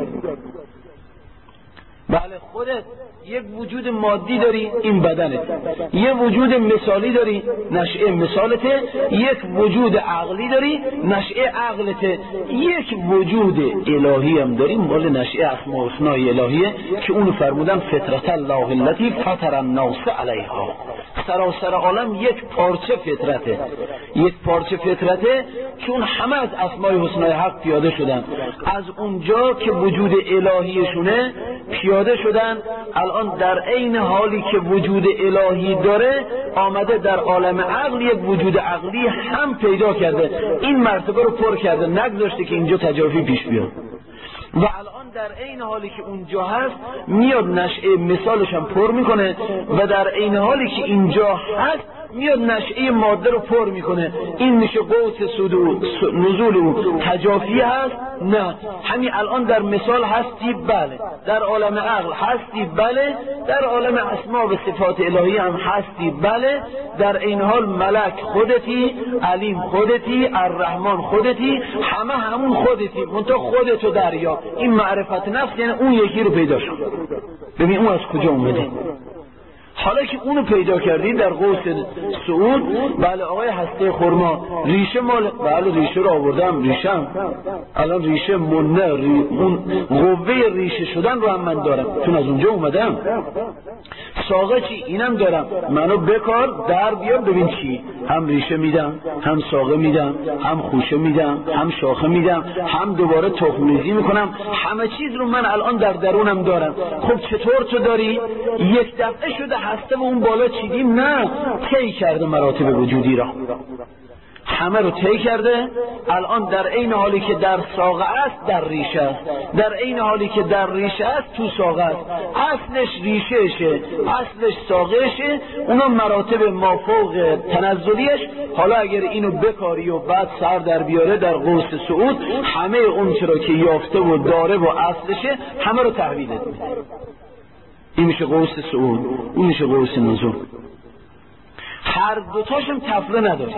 بله خودت یک وجود مادی داری، این بدنت. یک وجود مثالی داری، نشأه مثالته. یک وجود عقلی داری، نشأه عقلته. یک وجود الهی هم داری، مال نشأه اسماء الحسنای الهیه که اونو فرمودن فطرت الله التي فطر الناس علیها. سراسر عالم یک پارچه فطرته، یک پارچه فطرته، چون همه از اسماء الحسنای حق پیاده شدن. از اونجا که وجود الهیشونه پیاده شدن، الان در عین حالی که وجود الهی داره آمده در عالم عقل یک وجود عقلی هم پیدا کرده، این مرتبه رو پر کرده، نگذاشته که اینجا تجافی پیش بیاد. و الان در عین حالی که اونجا هست میاد نشأه مثالش هم پر میکنه، و در عین حالی که اینجا هست میاد نشأه ماده رو پر میکنه. این میشه قوت نزول او. تجافی هست؟ نه. همین الان در مثال هستی؟ بله. در عالم عقل هستی؟ بله. در عالم اسما و صفات الهی هم هستی؟ بله. در این حال ملک خودتی، علیم خودتی، الرحمن خودتی، همه همون خودتی، منتها خودتو دریا. این معرفت نفس یعنی اون یکی رو پیدا شد. ببین اون از کجا اومده. حالا که اونو پیدا کردی در قوس صعود، بله آقای هسته خرما ریشه مال، بله ریشه رو آوردم، ریشم الان ریشه منه، اون قوه ریشه شدن رو هم من دارم چون از اونجا اومدم. ساقه چی؟ اینم دارم، منو بکار در بیار ببین چی، هم ریشه میدم، هم ساقه میدم، هم خوشه میدم، هم شاخه میدم، هم دوباره تخم ریزی میکنم، همه چیز رو من الان در درونم دارم. خب چطور تو داری؟ یک دفعه شده هسته و اون بالا چیدیم؟ نه، طی کرده مراتب وجودی را، همه رو طی کرده. الان در عین حالی که در ساقه است در ریشه است، در عین حالی که در ریشه است تو ساقه است. اصلش ریشهشه، اصلش ساقهشه، اونا مراتب مافوق تنزلیش. حالا اگر اینو بکاری و بعد سر در بیاره در قوس صعود، همه اون چرا که یافته و داره و اصلشه همه رو تحویلت میده. این میشه قوس صعود، اون میشه قوس نزول. هر دوتاشم تفره نداری،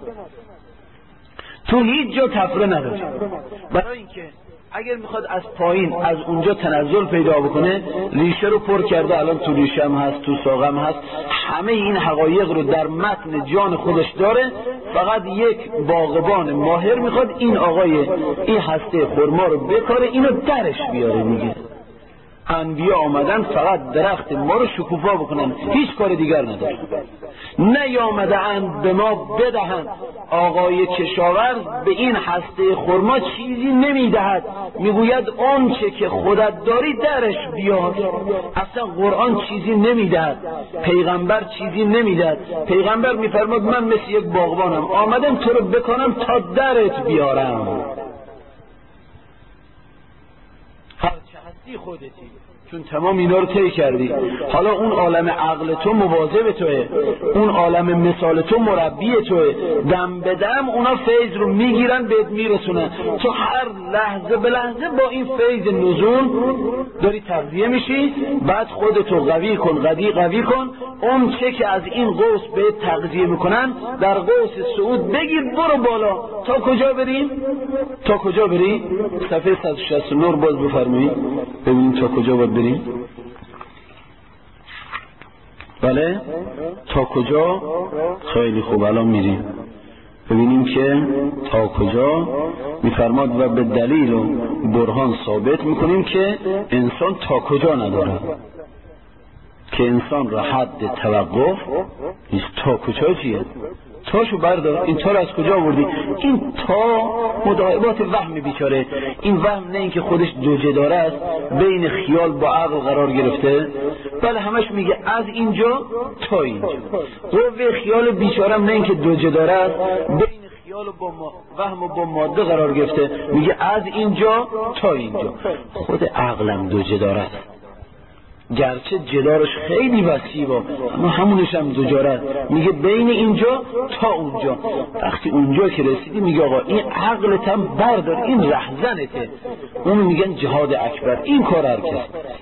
تو هیچ جا تفره نداری. برای اینکه اگر میخواد از پایین از اونجا تنزل پیدا بکنه، ریشه رو پر کرده، الان تو ریشه هم هست، تو ساقه هم هست، همه این حقایق رو در متن جان خودش داره. فقط یک باغبان ماهر میخواد این آقای این هسته خرما رو بکاره، اینو درش بیاره. میگه انبیا آمدن فقط درخت ما رو شکوفا بکنن، هیچ کار دیگر نداره. نیامده اند به ما بدهند. آقای کشاورز به این هسته خرما چیزی نمیدهد، میگوید اون چه که خودت داری درش بیار. اصلا قرآن چیزی نمیدهد، پیغمبر چیزی نمیدهد. پیغمبر میفرماد من مثل یک باغبانم، آمدم تو رو بکنم تا درت بیارم. خودتی، چون تمام اینا رو طی کردی. حالا اون عالم عقل تو مواظب توه، اون عالم مثال تو مربی توه، دم به دم اونا فیض رو میگیرن بهت میرسونن. تو هر لحظه به لحظه با این فیض نزول داری تغذیه میشی. بعد خودتو قوی کن، قوی کن. اون چه که از این قوس بهت تغذیه میکنن در قوس صعود بگیر، برو بالا. تا کجا بریم؟ تا کجا بریم؟ صفحه 169 باز بفرمایید ببینیم تا کجا باید بریم. بله تا کجا؟ خیلی خوب الان میریم ببینیم که تا کجا. میفرماد و به دلیل و برهان ثابت میکنیم که انسان تا کجا نداره، که انسان را حد توقف نیست. تا کجا چیه؟ تاشو بردار. این تا رو از کجا آوردی؟ این تا مداعبات وهم بیچاره. این وهم نه اینکه خودش دو جداره است، بین خیال با عقل قرار گرفته، بله همش میگه از اینجا تا اینجا. قوه خیال بیچارم نه اینکه دو جداره است، بین خیال با وهم و با ماده قرار گرفته، میگه از اینجا تا اینجا. خود عقلم دو جداره است، گرچه جدارش خیلی وسیع با، اما همونش هم دوجاره. میگه بین اینجا تا اونجا. وقتی اونجا که رسیدی میگه آقا این عقلت هم بردار، این رهزنته. اون میگن جهاد اکبر. این کار هرکس،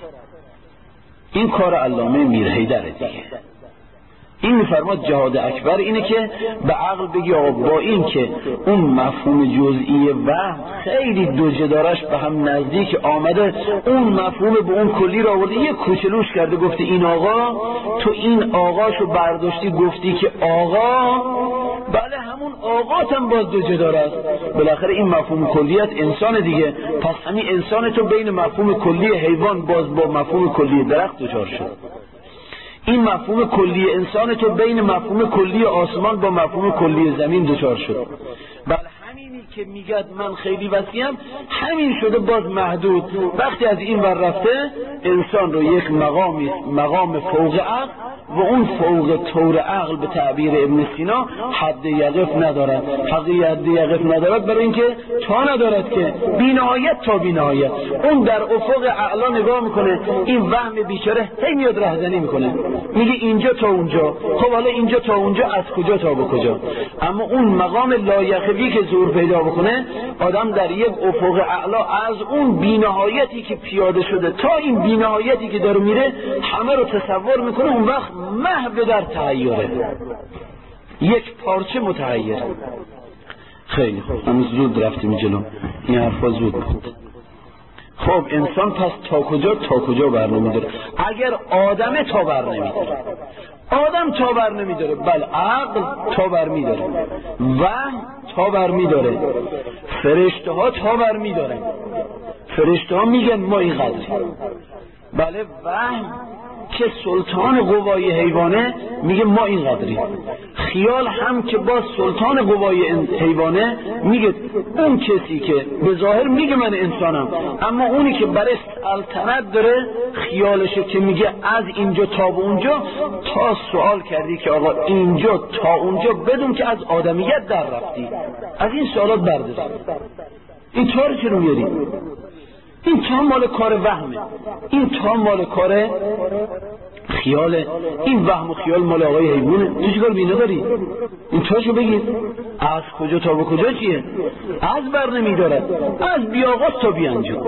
این کار علامه میرحیدره دیگه. این میفرماد جهاد اکبر اینه که به عقل بگی آقا با این که اون مفهوم جزئی وهم خیلی دو جدارش به هم نزدیک آمده، اون مفهوم به اون کلی رو آورده یه کوچلوش کرده، گفته این آقا، تو این آقاشو برداشتی گفتی که آقا، بله همون آقات هم باز دو جدار است. بالاخره این مفهوم کلیت انسان دیگه، پس همین انسان تو بین مفهوم کلی حیوان باز با مفهوم کلی درخت دچار شد. این مفهوم کلی انسان تو بین مفهوم کلی آسمان با مفهوم کلی زمین دچار شد. بله همینی که میگد من خیلی وسیعم، همین شده باز محدود. وقتی از این ور رفته انسان رو یک مقامی، مقام فوق عقل، و اون فوق طور عقل به تعبیر ابن سینا حد یقف ندارد. حد یقف ندارد برای اینکه تا ندارد که بی‌نهایت تا بی‌نهایت. اون در افق اعلا نگاه میکنه، این وهم بیچاره هی میاد رهزنی میکنه، میگه اینجا تا اونجا. خب حالا اینجا تا اونجا از کجا تا به کجا؟ اما اون مقام لایقوی که ظهور پیدا بکنه، آدم در یک افق اعلا از اون بی‌نهایتی که پیاده شده تا این بی‌نهایتی که داره میره همه رو تصور میکنه. اون وقت محو در تحیره، یک پارچه متحیر. خیلی خوب، هنوز زود رفتیم جلو، این حرفا زود بود. خب انسان پس تا کجا برنامه داره. اگر آدم تا بر نمیداره، آدم تا بر نمیداره، بل عقل تا بر میداره، وهم تا بر میداره، فرشته ها تا بر میداره، فرشته ها میگن ما این قدری. بله وهم که سلطان قوای حیوانه میگه ما این قدری. خیال هم که با سلطان قوای حیوانه میگه اون کسی که به ظاهر میگه من انسانم، اما اونی که برای سلطنت داره خیالشه که میگه از اینجا تا به اونجا، تا سوال کردی که آقا اینجا تا اونجا بدون که از آدمیت در رفتی، از این سوالات برداری. این تا رو چرا میاری؟ این تا مال کار وهمه، این تا مال کار خیاله، این وهم و خیال مال آقای حیوانه. تو چیکار بینه داری؟ این تاشو بگیر از کجا تا به کجا چیه؟ از بر نمیدارد، از بی آغاز تا بی انجام.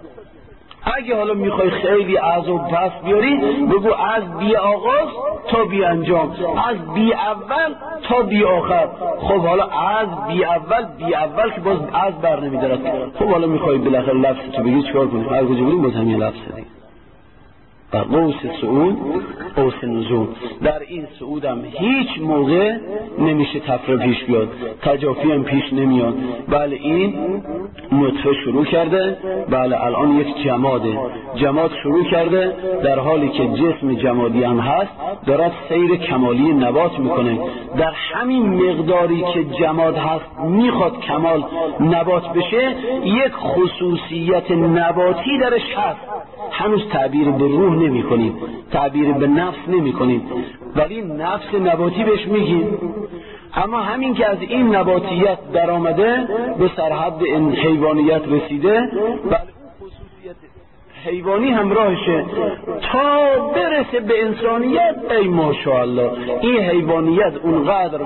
اگه حالا میخوای خیلی از و پس بیاری بگو از بی آغاز تا بی انجام، از بی اول تا بی آخر. خب حالا از بی اول که باز از بر نمیدارد. خب حالا میخوای بالاخره لفظ تو بگی چیکار کنی؟ هر کجا بریم باز همین لفظ دیگه. و قوس صعود قوس نزول. در این صعود هم هیچ موقع نمیشه تفره پیش بیاد، تجافی هم پیش نمیاد. بله این نطفه شروع کرده، بله الان یک جماد شروع کرده، در حالی که جسم جمادی هم هست دارد سیر کمالی نبات میکنه. در همین مقداری که جماد هست میخواد کمال نبات بشه، یک خصوصیت نباتی درش هست. هنوز تعبیر به روح نمی کنیم، تعبیر به نفس نمی کنیم، ولی نفس نباتی بهش میگیم. اما همین که از این نباتیت در آمده به سرحد این حیوانیت رسیده، بله اون خصوصیت حیوانی همراهشه تا برسه به انسانیت. ای ماشاءالله این حیوانیت اونقدر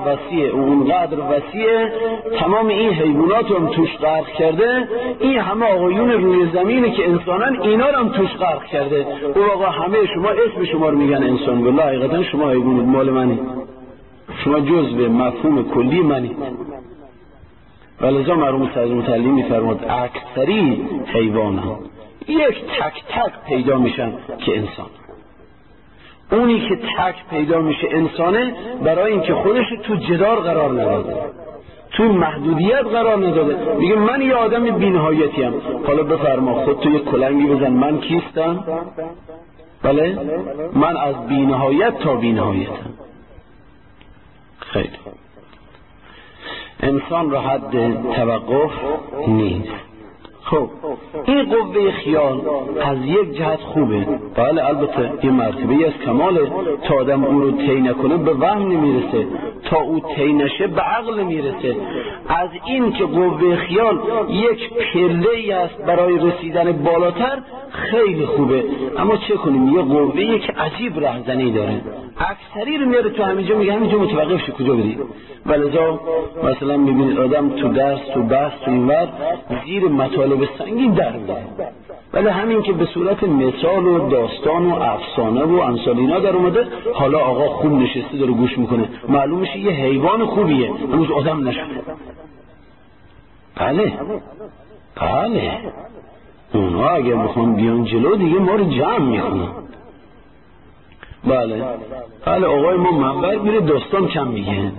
وسیعه، تمام این حیوانات هم توش غرق کرده. این همه آقایون روی زمینه که انسانن، اینا هم توش غرق کرده. او آقا همه شما اسم شما رو میگن انسان، والله حقیقتا شما حیوانید، مال منی، شما جزء مفهوم کلی منی. ولذا مرحوم سید متعلی میفرماد اکثری حیوانان یک تک تک پیدا میشن که انسان. اونی که تک پیدا میشه انسانه برای اینکه خودش تو جدار قرار نداده، تو محدودیت قرار نداده. میگه من یه آدم بی‌نهایتی ام. حالا بفرما خود تو یک کلنگی بزن من کیستم؟ بله من از بی‌نهایت تا بی‌نهایتم. خیلی انسان را حد توقف نیست. خب این قوه خیال از یک جهت خوبه، بله البته یه مرتبه از کماله. تا آدم او رو طی نکنه به وهم نمیرسه، تا او طی نشه به عقل نمیرسه. از این که قوه خیال یک پله‌ای است برای رسیدن بالاتر خیلی خوبه. اما چه کنیم؟ یه قوه‌ای که عجیب رهزنی داره، اکثری رو میاره تو همینجا، میگه همینجا متوقف شو کجا برید. ولذا مثلا میبینید آدم تو درس تو بحث تو اینور زیر مطالب سنگین در میره، ولی همین که به صورت مثال و داستان و افسانه و امثال اینا در اومده، حالا آقا خوب نشسته داره گوش میکنه، معلوم میشه یه حیوان خوبیه، هنوز آدم نشده. بله اونها اگر بخوان بیان جلو دیگه ما رو جمع میکنن. بله آقای ما منبر میره داستان کم میگه،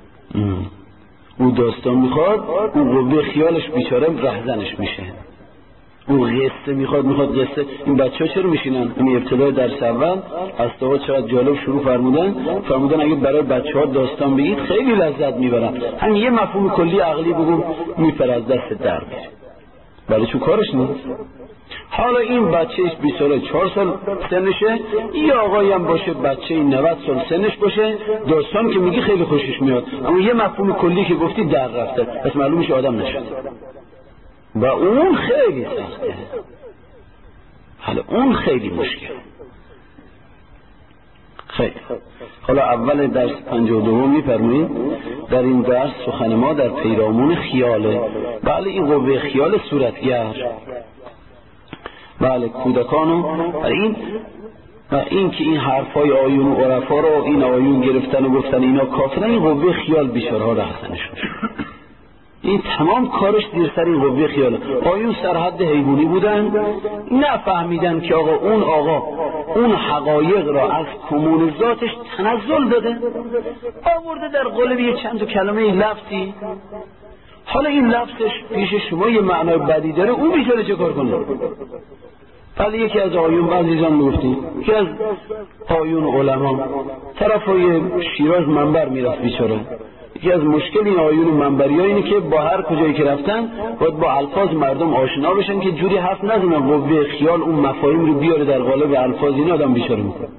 او داستان میخواد، او قوه خیالش بیچاره رهزنش میشه. او قصه میخواد قصه. این بچه ها چرا میشینن؟ این ابتدای درس اول استاد چقدر جالب شروع فرمودن اگه برای بچه ها داستان بگید خیلی لذت میبرن. همین یه مفهوم کلی عقلی بگو میپره از دست در میره، ولی چون کارش نیست. حالا این بچهش 24 سال سنشه، یه آقایی هم باشه بچه 90 سال سنش باشه، داستان که میگی خیلی خوشش میاد، اما یه مفهوم کلی که گفتی در رفته، پس معلوم میشه آدم نشد و اون خیلی سخته. حالا اون خیلی مشکل. خیلی حالا اول درس 52 میفرمایید در این درس سخن ما در پیرامون خیاله. بله این قوه خیال صورتگر، بله کودکانو این که این حرفای آیون و عرفا رو این آیون گرفتن و گفتن اینا کافرن، این قوه خیال بیچاره‌ها رهزنشون شد. این تمام کارش زیر سر این قوه خیاله. آیون سرحد حیوانی بودن، نفهمیدن که آقا اون حقایق را از کمون ذاتش تنزل داده، آورده در قالب یه چند تا کلمه لفظی. حالا این لفظش پیش شما یه معنای بدی داره، اون بیچاره چه کار کنه؟ ولی یکی از آیون عزیزان میگفتیم که از آیون علما طرفای شیراز منبر میرفت بیچاره. یکی از مشکل این آیون منبری ها اینه که با هر کجایی که رفتن باید با الفاظ مردم آشنا بشن که جوری حرف نزنن قوه خیال اون مفاهیم رو بیاره در قالب الفاظ. این آدم بیچاره میکنه.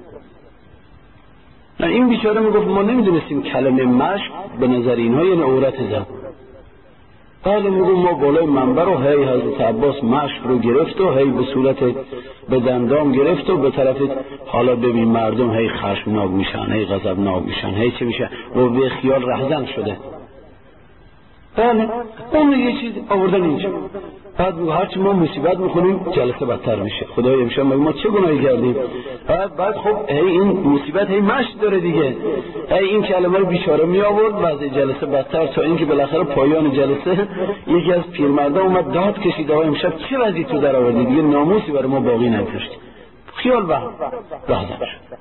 این بیچاره میگفت ما نمیدونستیم کلمه مشک به نظر اینها یعنی عورت زن. بله میگم ما بالای منبر رو هی حضرت عباس مشک رو گرفت و هی به صورت به دندام گرفت و به طرف حالا ببین مردم هی خشمناک میشن، هی غضبناک میشن، هی چه میشه قوه خیال رهزن شده. بله اون یه چیز آوردن اینجا. بعد هرچی ما مصیبت میکنیم جلسه بدتر میشه. خدای امشب ما چه گناهی کردیم؟ بعد خب هی این مصیبت هی مشت داره دیگه، هی این کلمه رو بیچاره می آورد بعد جلسه بدتر، تا اینکه بالاخره پایان جلسه یکی از پیرمردا اومد داد کشید آقا امشب چه وضعی تو در آوردی؟ دیگه ناموسی برای ما باقی نگذاشتی. خیال رهزن شد.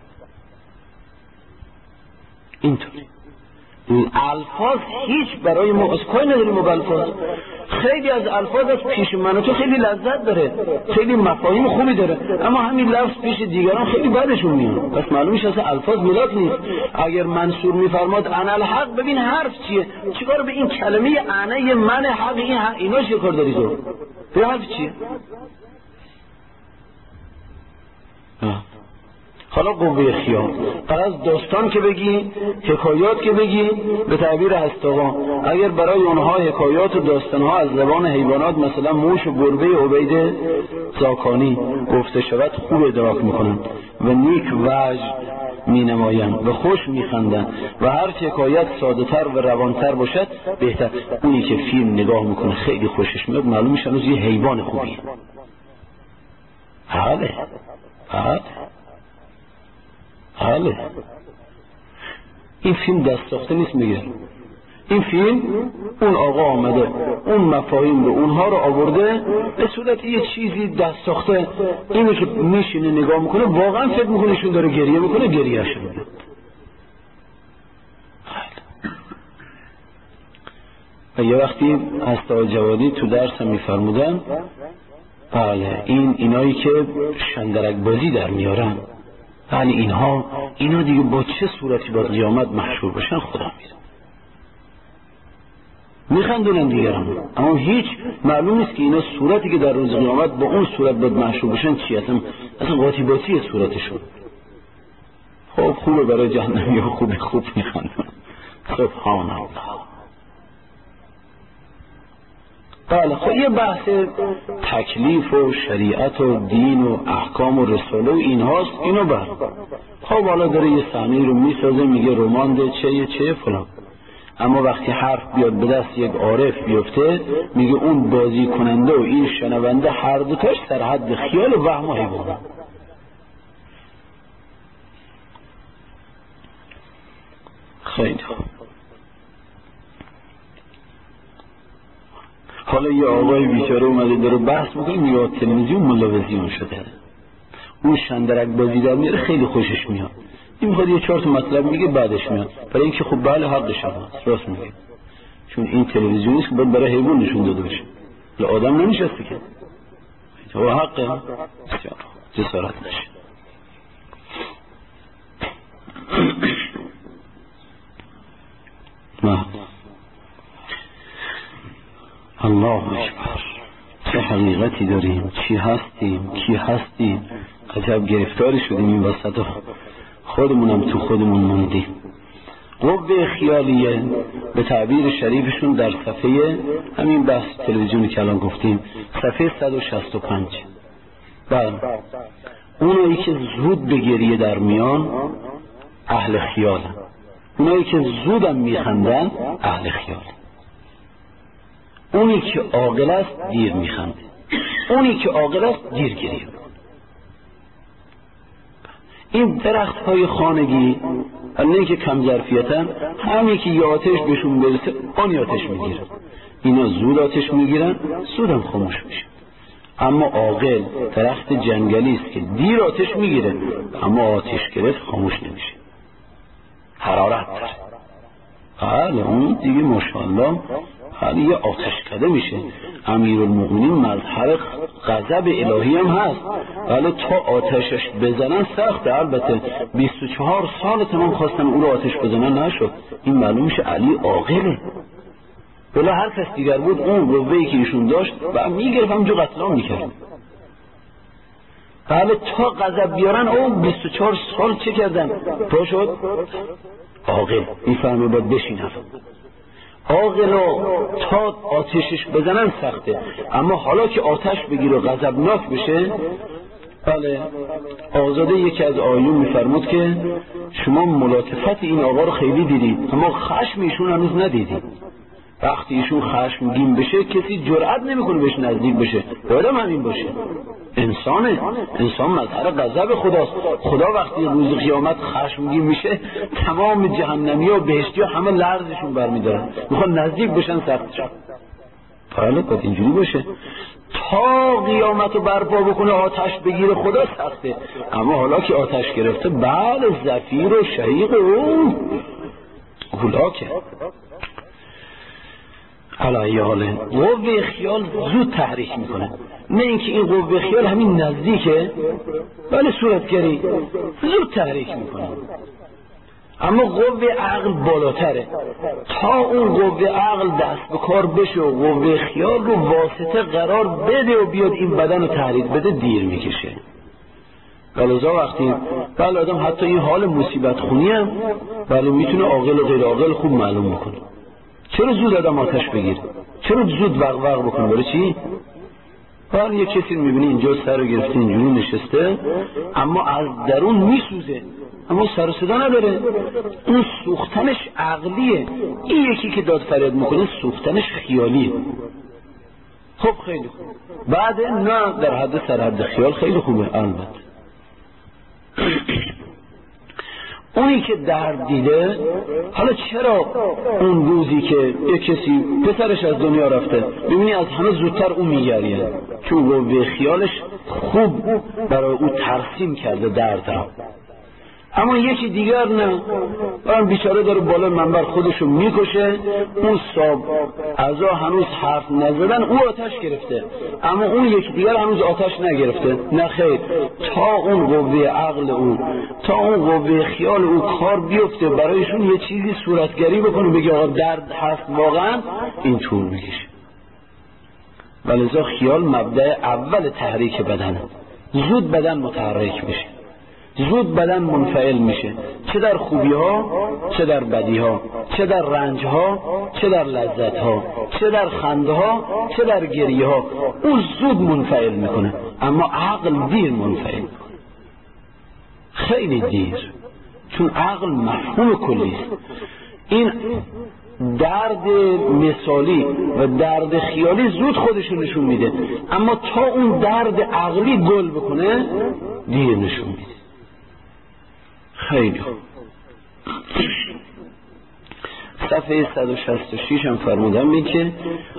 اینطوری الفاظ هیچ برای ما از کاری نداریم. ما الفاظ خیلی از الفاظ از پیش من و تو خیلی لذت داره، خیلی مفاهیم خوبی داره، اما همین لفظ پیش دیگران خیلی بدشون میاد. پس معلوم میشه اصلا الفاظ ملاک نیست. اگر منصور میفرماد انا الحق، ببین حرف چیه؟ چیکار به این کلمه انا من حق اینا چه کار داری تو؟ به حرف چیه؟ حالا قوه خیال از داستان که بگی، حکایات که بگی، به تعبیر هستاقا اگر برای اونها حکایات و داستانها از زبان حیوانات مثلا موش و گربه عبید زاکانی گفته شود خوب ادراک میکنند و نیک وجه می نمایند و خوش می خندند و هر حکایت ساده تر و روانتر باشد بهتر. اونی که فیلم نگاه میکنه خیلی خوشش میاد معلوم میشه هنوز یه حیوان خوبیه. حاله این فیلم دست ساخته نیست. میگه این فیلم اون آقا آمده اون مفاهیم رو اونها رو آورده به صورت یه چیزی دست ساخته. اینو که میشینه نگاه میکنه واقعا فکر میکنه ایشون داره گریه میکنه، گریه‌اش میاد. و یه وقتی هستا جوادی تو درس هم میفرمودن بله اینایی که شندرک بازی در میارن، یعنی اینا دیگه با چه صورتی با قیامت محشور بشن خدا میخندونن دیگران، اما هیچ معلوم نیست که اینا صورتی که در روز قیامت با اون صورت باید محشور بشن چی اصلا قاطی باطی صورتشون. خب خوبه برای جهنمی ها خوب میخندونن. سبحان الله. بله خب یه بحث تکلیف و شریعت و دین و احکام و رساله و اینهاست. اینو خب حالا داره یه صحنه رو میسازه میگه رمان ده چه فلان، اما وقتی حرف بیاد به دست یک عارف بیفته میگه اون بازی کننده و این شنونده هر دوتاش در حد خیال و وهم و حیوانه. خیلی خوب. حالا یه آقای بیچاره اومده داره بحث میکنه میگه تلویزیون ملاوزیون شده، اون شندرک بازی در میاره خیلی خوشش میاد، این میخواد یه 4 تا مطلب میگه بعدش میاد، برای اینکه خب بله حقش هست، راست میگه، چون این تلویزیونی است که باید برای حیوان نشون داده بشه، آدم نمیشسته که تو حقه. بسیار جسارت نشه. الله اکبر. چه حقیقتی داریم، چی هستیم، کی هستیم، عجب گرفتاری شدیم این وسط، خودمونم تو خودمون موندیم. قوه خیالیه به تعبیر شریفشون در صفحه همین بحث تلویزیونی که الان گفتیم صفحه 165 بله اونایی که زود به گریه در میان اهل خیالن، اونایی که زودم میخندن اهل خیالن، اونی که عاقل است دیر میخنده، اونی که عاقل است دیر گریه. این درخت های خانگی نه که کم ظرفیتن، همین که یه آتش بهشون برسه آنی آتش میگیره، اینا زود آتش میگیرن، زودم خاموش میشه. اما عاقل درخت جنگلی است که دیر آتش میگیره، اما آتش گرفت خاموش نمیشه، حرارت داره. بله اون دیگه ماشاءالله حالی یه آتش کده میشه. امیرالمؤمنین مظهر غضب الهی هم هست، ولی تا آتشش بزنن سخته. البته 24 سال تمام خواستن او رو آتش بزنن، نشد. این معلوم میشه علی عاقله. بلا هر کس دیگر بود اون قوه‌ای که ایشون داشت و میگرفت همونجا قتلام میکرد. بله تا غضب بیارن او 24 سال چه کردن؟ تو شد عاقل میفهمه باید بشینه. عاقل تا آتشش بزنن سخته، اما حالا که آتش بگیر و غضبناک بشه. بله آزاده یکی از آیون میفرمود که شما ملاطفت این آقا رو خیلی دیدید، اما خشم ایشون هنوز ندیدید. وقتی ایشون خشمگین بشه کسی جرئت نمیکنه بهش نزدیک بشه. باید همین باشه. انسانه، انسان مظهر غضب خداست. خدا وقتی روز قیامت خشمگین میشه تمام جهنمی و بهشتی و همه لرزشون برمیدارن، میخوان نزدیک بشن سختشون. بله باید اینجوری باشه. تا قیامت رو برپا بکنه آتش بگیره خدا سخته، اما حالا که آتش گرفته بله زفیر و شهیق و هلاکه. علی حاله قوه خیال زود تحریک میکنه، نه اینکه این قوه خیال همین نزدیکه ولی صورتگری زود تحریک میکنه. اما قوه عقل بالاتره. تا اون قوه عقل دست به کار بشه و قوه خیال رو واسطه قرار بده و بیاد این بدن رو تحریک بده دیر میکشه. ولذا وقتی بله آدم حتی این حال مصیبت خونی هم بله میتونه عاقل و غیر عاقل خوب معلوم بکنه. چرا زود آدم آتش بگیره؟ چرا زود وق بکنه؟ برای چی؟ حالا یه کسی میبینی اینجا سر رو گرفته اینجوری نشسته اما از درون میسوزه اما سر و صدا نداره. اون سوختنش عقلیه. این یکی که داد فریاد میکنه سوختنش خیالیه. خب خیلی خوب. بعد نه در حد سرحد خیال خیلی خوبه. البته اونی که درد دیده، حالا چرا اون روزی که یک کسی پسرش از دنیا رفته ببینی از همه زودتر اون میگریه، چون قوه خیالش خوب برای او ترسیم کرده درد را. اما یکی دیگر نه، اون بیچاره داره بالا منبر خودشو میکشه، اون صاحب اعضا هنوز حرف نزدن او آتش گرفته، اما اون یکی دیگر هنوز آتش نگرفته. نه خیر، تا اون قوه عقل او، تا اون قوه خیال او کار بیفته برایشون یه چیزی صورتگری بکنه بگه آقا درد هست واقعا، این طول میکشه. ولذا خیال مبدأ اول تحریک بدنه. زود بدن متحرک میشه، زود بدن منفعل میشه، چه در خوبی ها چه در بدی ها، چه در رنج ها چه در لذت ها، چه در خنده ها چه در گریه ها. اون زود منفعل میکنه، اما عقل دیر منفعل میکنه، خیلی دیر، چون عقل مفهوم کلی است. این درد مثالی و درد خیالی زود خودشون نشون میده، اما تا اون درد عقلی گل بکنه دیر نشون میده. خیلی خوب. صفحه 166 هم فرمودم این که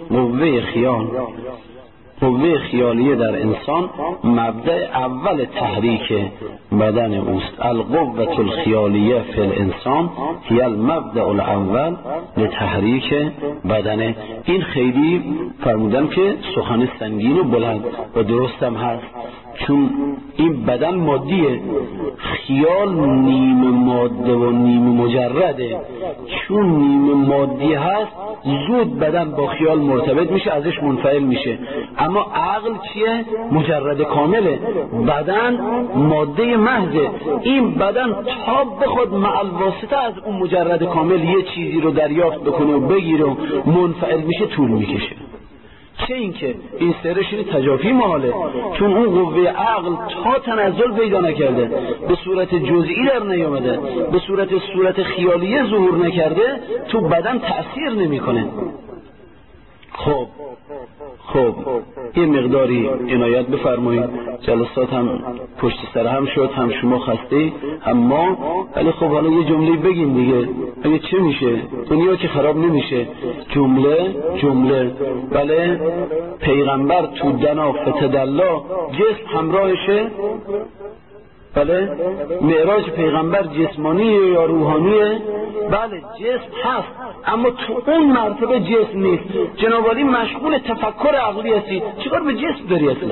قوه خیالیه در انسان مبدأ اول تحریک بدن اوست. القوة الخیالیه فی الانسان هی المبدأ الاول لتحریک بدنه. این خیلی فرمودم که سخن سنگین و بلند و درستم هست، چون این بدن مادیه، خیال نیم ماده و نیم مجرده. چون نیم مادی هست زود بدن با خیال مرتبط میشه، ازش منفعل میشه. اما عقل چیه؟ مجرد کامله. بدن ماده محضه. این بدن تا بخواد مع الواسطه از اون مجرد کامل یه چیزی رو دریافت بکنه و بگیره و منفعل میشه طول میکشه. چه اینکه این سرش این تجافی محاله، چون اون قوه عقل تا تنزل پیدا نکرده، به صورت جزئی در نیامده، به صورت خیالیه ظهور نکرده، تو بدن تأثیر نمیکنه. خب خب یه مقداری عنایت بفرمایید، جلسات هم پشت سر هم شد، هم شما خسته هم ما، ولی خب حالا یه جمله بگیم دیگه، اگه چه میشه؟ دنیا که خراب نمیشه. جمله بله، پیغمبر تو دنا فتدلا جسم همراهشه. بله، معراج پیغمبر جسمانیه یا روحانیه؟ بله جسم هست، اما تو اون مرتبه جسم نیست. جناب عالی مشغول تفکر عقلی هستی، چیکار به جسم داری اصلا؟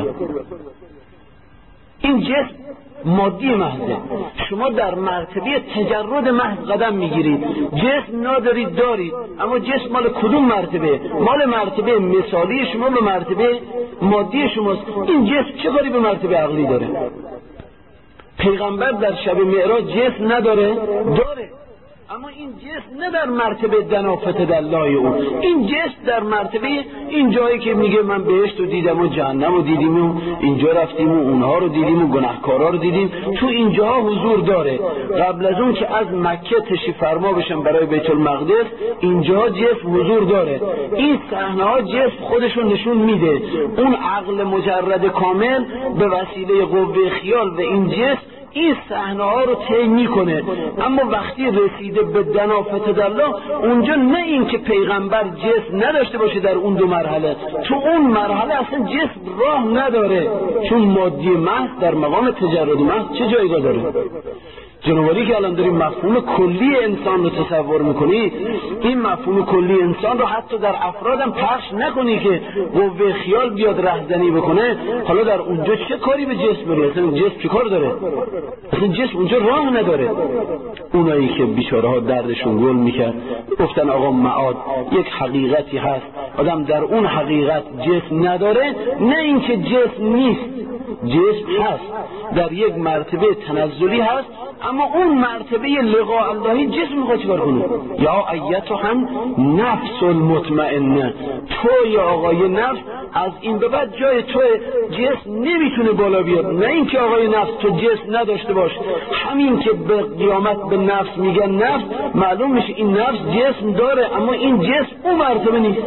این جسم مادی محضه، شما در مرتبه تجرد محض قدم میگیرید. جسم ندارید دارید، اما جسم مال کدوم مرتبه؟ مال مرتبه مثالی شما به مرتبه مادی شماست. این جسم چه کاری به مرتبه عقلی داره؟ پیغمبر در شب معراج جسم نداره؟ داره، اما این جسم نه در مرتبه دنافت دلای اون. این جسم در مرتبه این جایی که میگه من بهشت رو دیدم و جهنم رو دیدیم و اینجا رفتیم و اونها رو دیدیم و گناهکارا رو دیدیم، تو اینجاها حضور داره. قبل از اون که از مکه تشریف فرما بشن برای بیت المقدس، اینجا جسم حضور داره. این صحنه ها جسم خودشون نشون میده. اون عقل مجرد کامل به وسیله قوه خیال و این جسم این صحنه ها رو طی میکنه. اما وقتی رسیده به دنافت دلا، اونجا نه این که پیغمبر جسم نداشته باشه در اون دو مرحله، تو اون مرحله اصلا جسم راه نداره، چون مادی محض در مقام تجرد محض چه جایگاه داره؟ جنوالی که الان داریم مفهوم کلی انسان رو تصور میکنی، این مفهوم کلی انسان رو حتی در افرادم پخش نکنی که قوه خیال بیاد رهزنی بکنه. حالا در اونجا چه کاری به جسم داره؟ اصلا جسم چه کار داره؟ اصلا جسم اونجا راه نداره. اونایی که بیچاره ها دردشون گل میکرد گفتن آقا معاد یک حقیقتی هست، آدم در اون حقیقت جسم نداره، نه اینکه جسم نیست، جسم هست، در یک مرتبه تنزلی هست، اما اون مرتبه لقاء اللهی جسم میخواد چیکار کنه؟ یا ایتها نفس المطمئنه، تو یا آقای نفس از این به بعد جای تو جسم نمیتونه بالا بیاد. نه اینکه آقای نفس تو جسم نداشته باش، همین که به قیامت به نفس میگن نفس، معلوم میشه این نفس جسم داره، اما این جسم اون مرتبه نیست.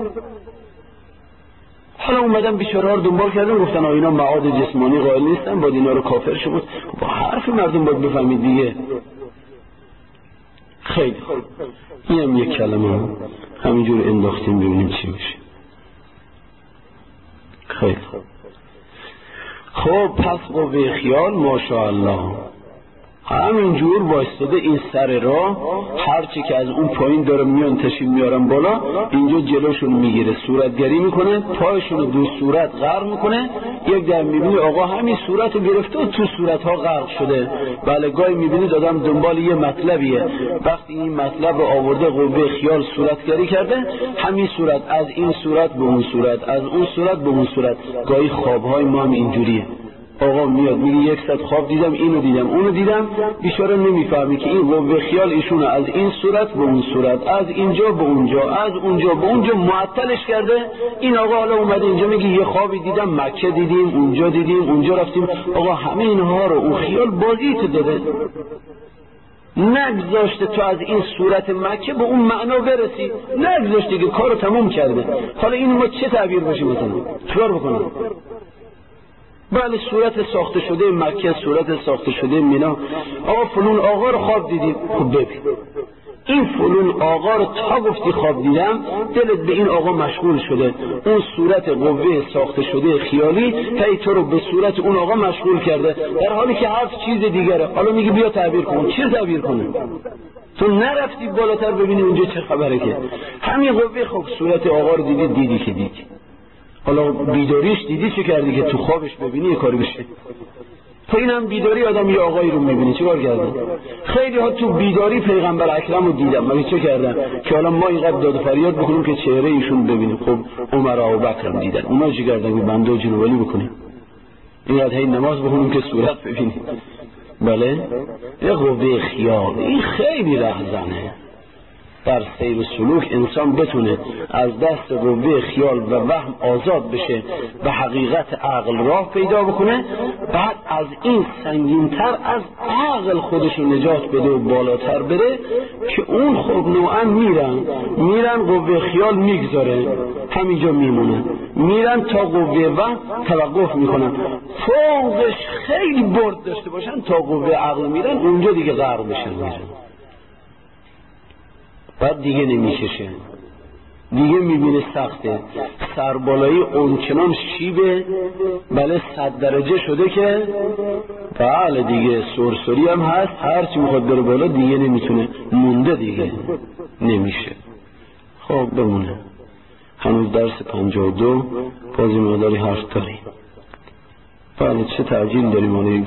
حالا اومدن بیچاره ها رو دنبال کردن، گفتن اینا معاد جسمانی قائل نیستن، باید اینا رو کافر شد. با حرف مردم باید بفهمید دیگه. خیلی این هم یک کلمه همینجور انداختیم ببینیم چی میشه. خیلی خب پس قوه خیال ماشاءالله همینجور وایستاده این سر راه، هرچی که از اون پایین داره میان تشریف میارن بالا، اینجا جلوشون میگیره، صورتگری میکنه، پایشون رو دو صورت غرق میکنه. یک در میبینی آقا همین صورت رو گرفته و تو صورت ها غرق شده. بله گاهی میبینید آدم دنبال یه مطلبیه، وقتی این مطلب رو آورده قوه خیال صورتگری کرده، همین صورت از این صورت به اون صورت، از اون صورت به اون صورت. گاهی خوابهای ما هم اینجوریه، آقا میاد میگه 100 خواب دیدم، اینو دیدم اونو دیدم، بیچاره نمیفهمی که این قوه خیال ایشونه از این صورت به اون صورت، از اینجا به اونجا، از اونجا به اونجا معطلش کرده. این آقا حالا اومده اینجا میگه یه خوابی دیدم، مکه دیدیم، اونجا دیدیم، اونجا رفتیم. آقا همه اینها رو اون خیال بازیت داده، نگذاشته تو از این صورت مکه به اون معنا برسی، نگذاشته که کارو تموم کرده. حالا این ما چه تعبیر باشیم مثلا؟ چیکار بکنیم؟ بله صورت ساخته شده مکه، صورت ساخته شده مینا. آقا فلون آقا رو خواب دیدیم، خب ببین این فلون آقا رو تا گفتی خواب دیدم، دلت به این آقا مشغول شده، اون صورت قوه ساخته شده خیالی هی تو رو به صورت اون آقا مشغول کرده، در حالی که هر چیز دیگره. حالا میگی بیا تعبیر کن، چی تعبیر کنه؟ تو نرفتی بالاتر ببینی اونجا چه خبره که همین قوه. خب صورت آقا رو دیدی که دیدی، حالا بیداریش دیدی چه کردی که تو خوابش ببینی یه کاری بشه؟ تو اینم بیداری آدم یه آقایی رو میبینی چیکار کردن؟ خیلی ها تو بیداری پیغمبر اکرم رو دیدم، مگه چه کردن که حالا ما اینقدر داد و فریاد بکنیم که چهره ایشون ببینیم؟ خب عمر و ابوبکر دیدن، اونا چه کردن که بنده و جنوالی بکنیم؟ اینقدر هی نماز بخونیم که صورت ببینیم؟ بله یه قوه خیال، این خیلی رهزنه. در سیر و سلوک انسان بتونه از دست قوه خیال و وهم آزاد بشه و حقیقت عقل راه پیدا بکنه، بعد از این سنگینتر از عقل خودش نجات بده و بالاتر بره که اون خب نوعا میرن قوه خیال میگذاره همینجا میمونه، میرن تا قوه وهم توقف میکنن، فوقش خیلی برد داشته باشن تا قوه عقل میرن اونجا دیگه غرق میشن، بعد دیگه نمیکشه، دیگه میبینه سخته، سربالایی اونچنان شیبه، بله 100 درجه شده که بله دیگه سرسری هم هست، هرچی میخواد بره بالا دیگه نمیتونه، مونده دیگه نمیشه. خب بمونه، هنوز درس 52 بازی ماداری حرف داریم. بله چه تعجیل داریم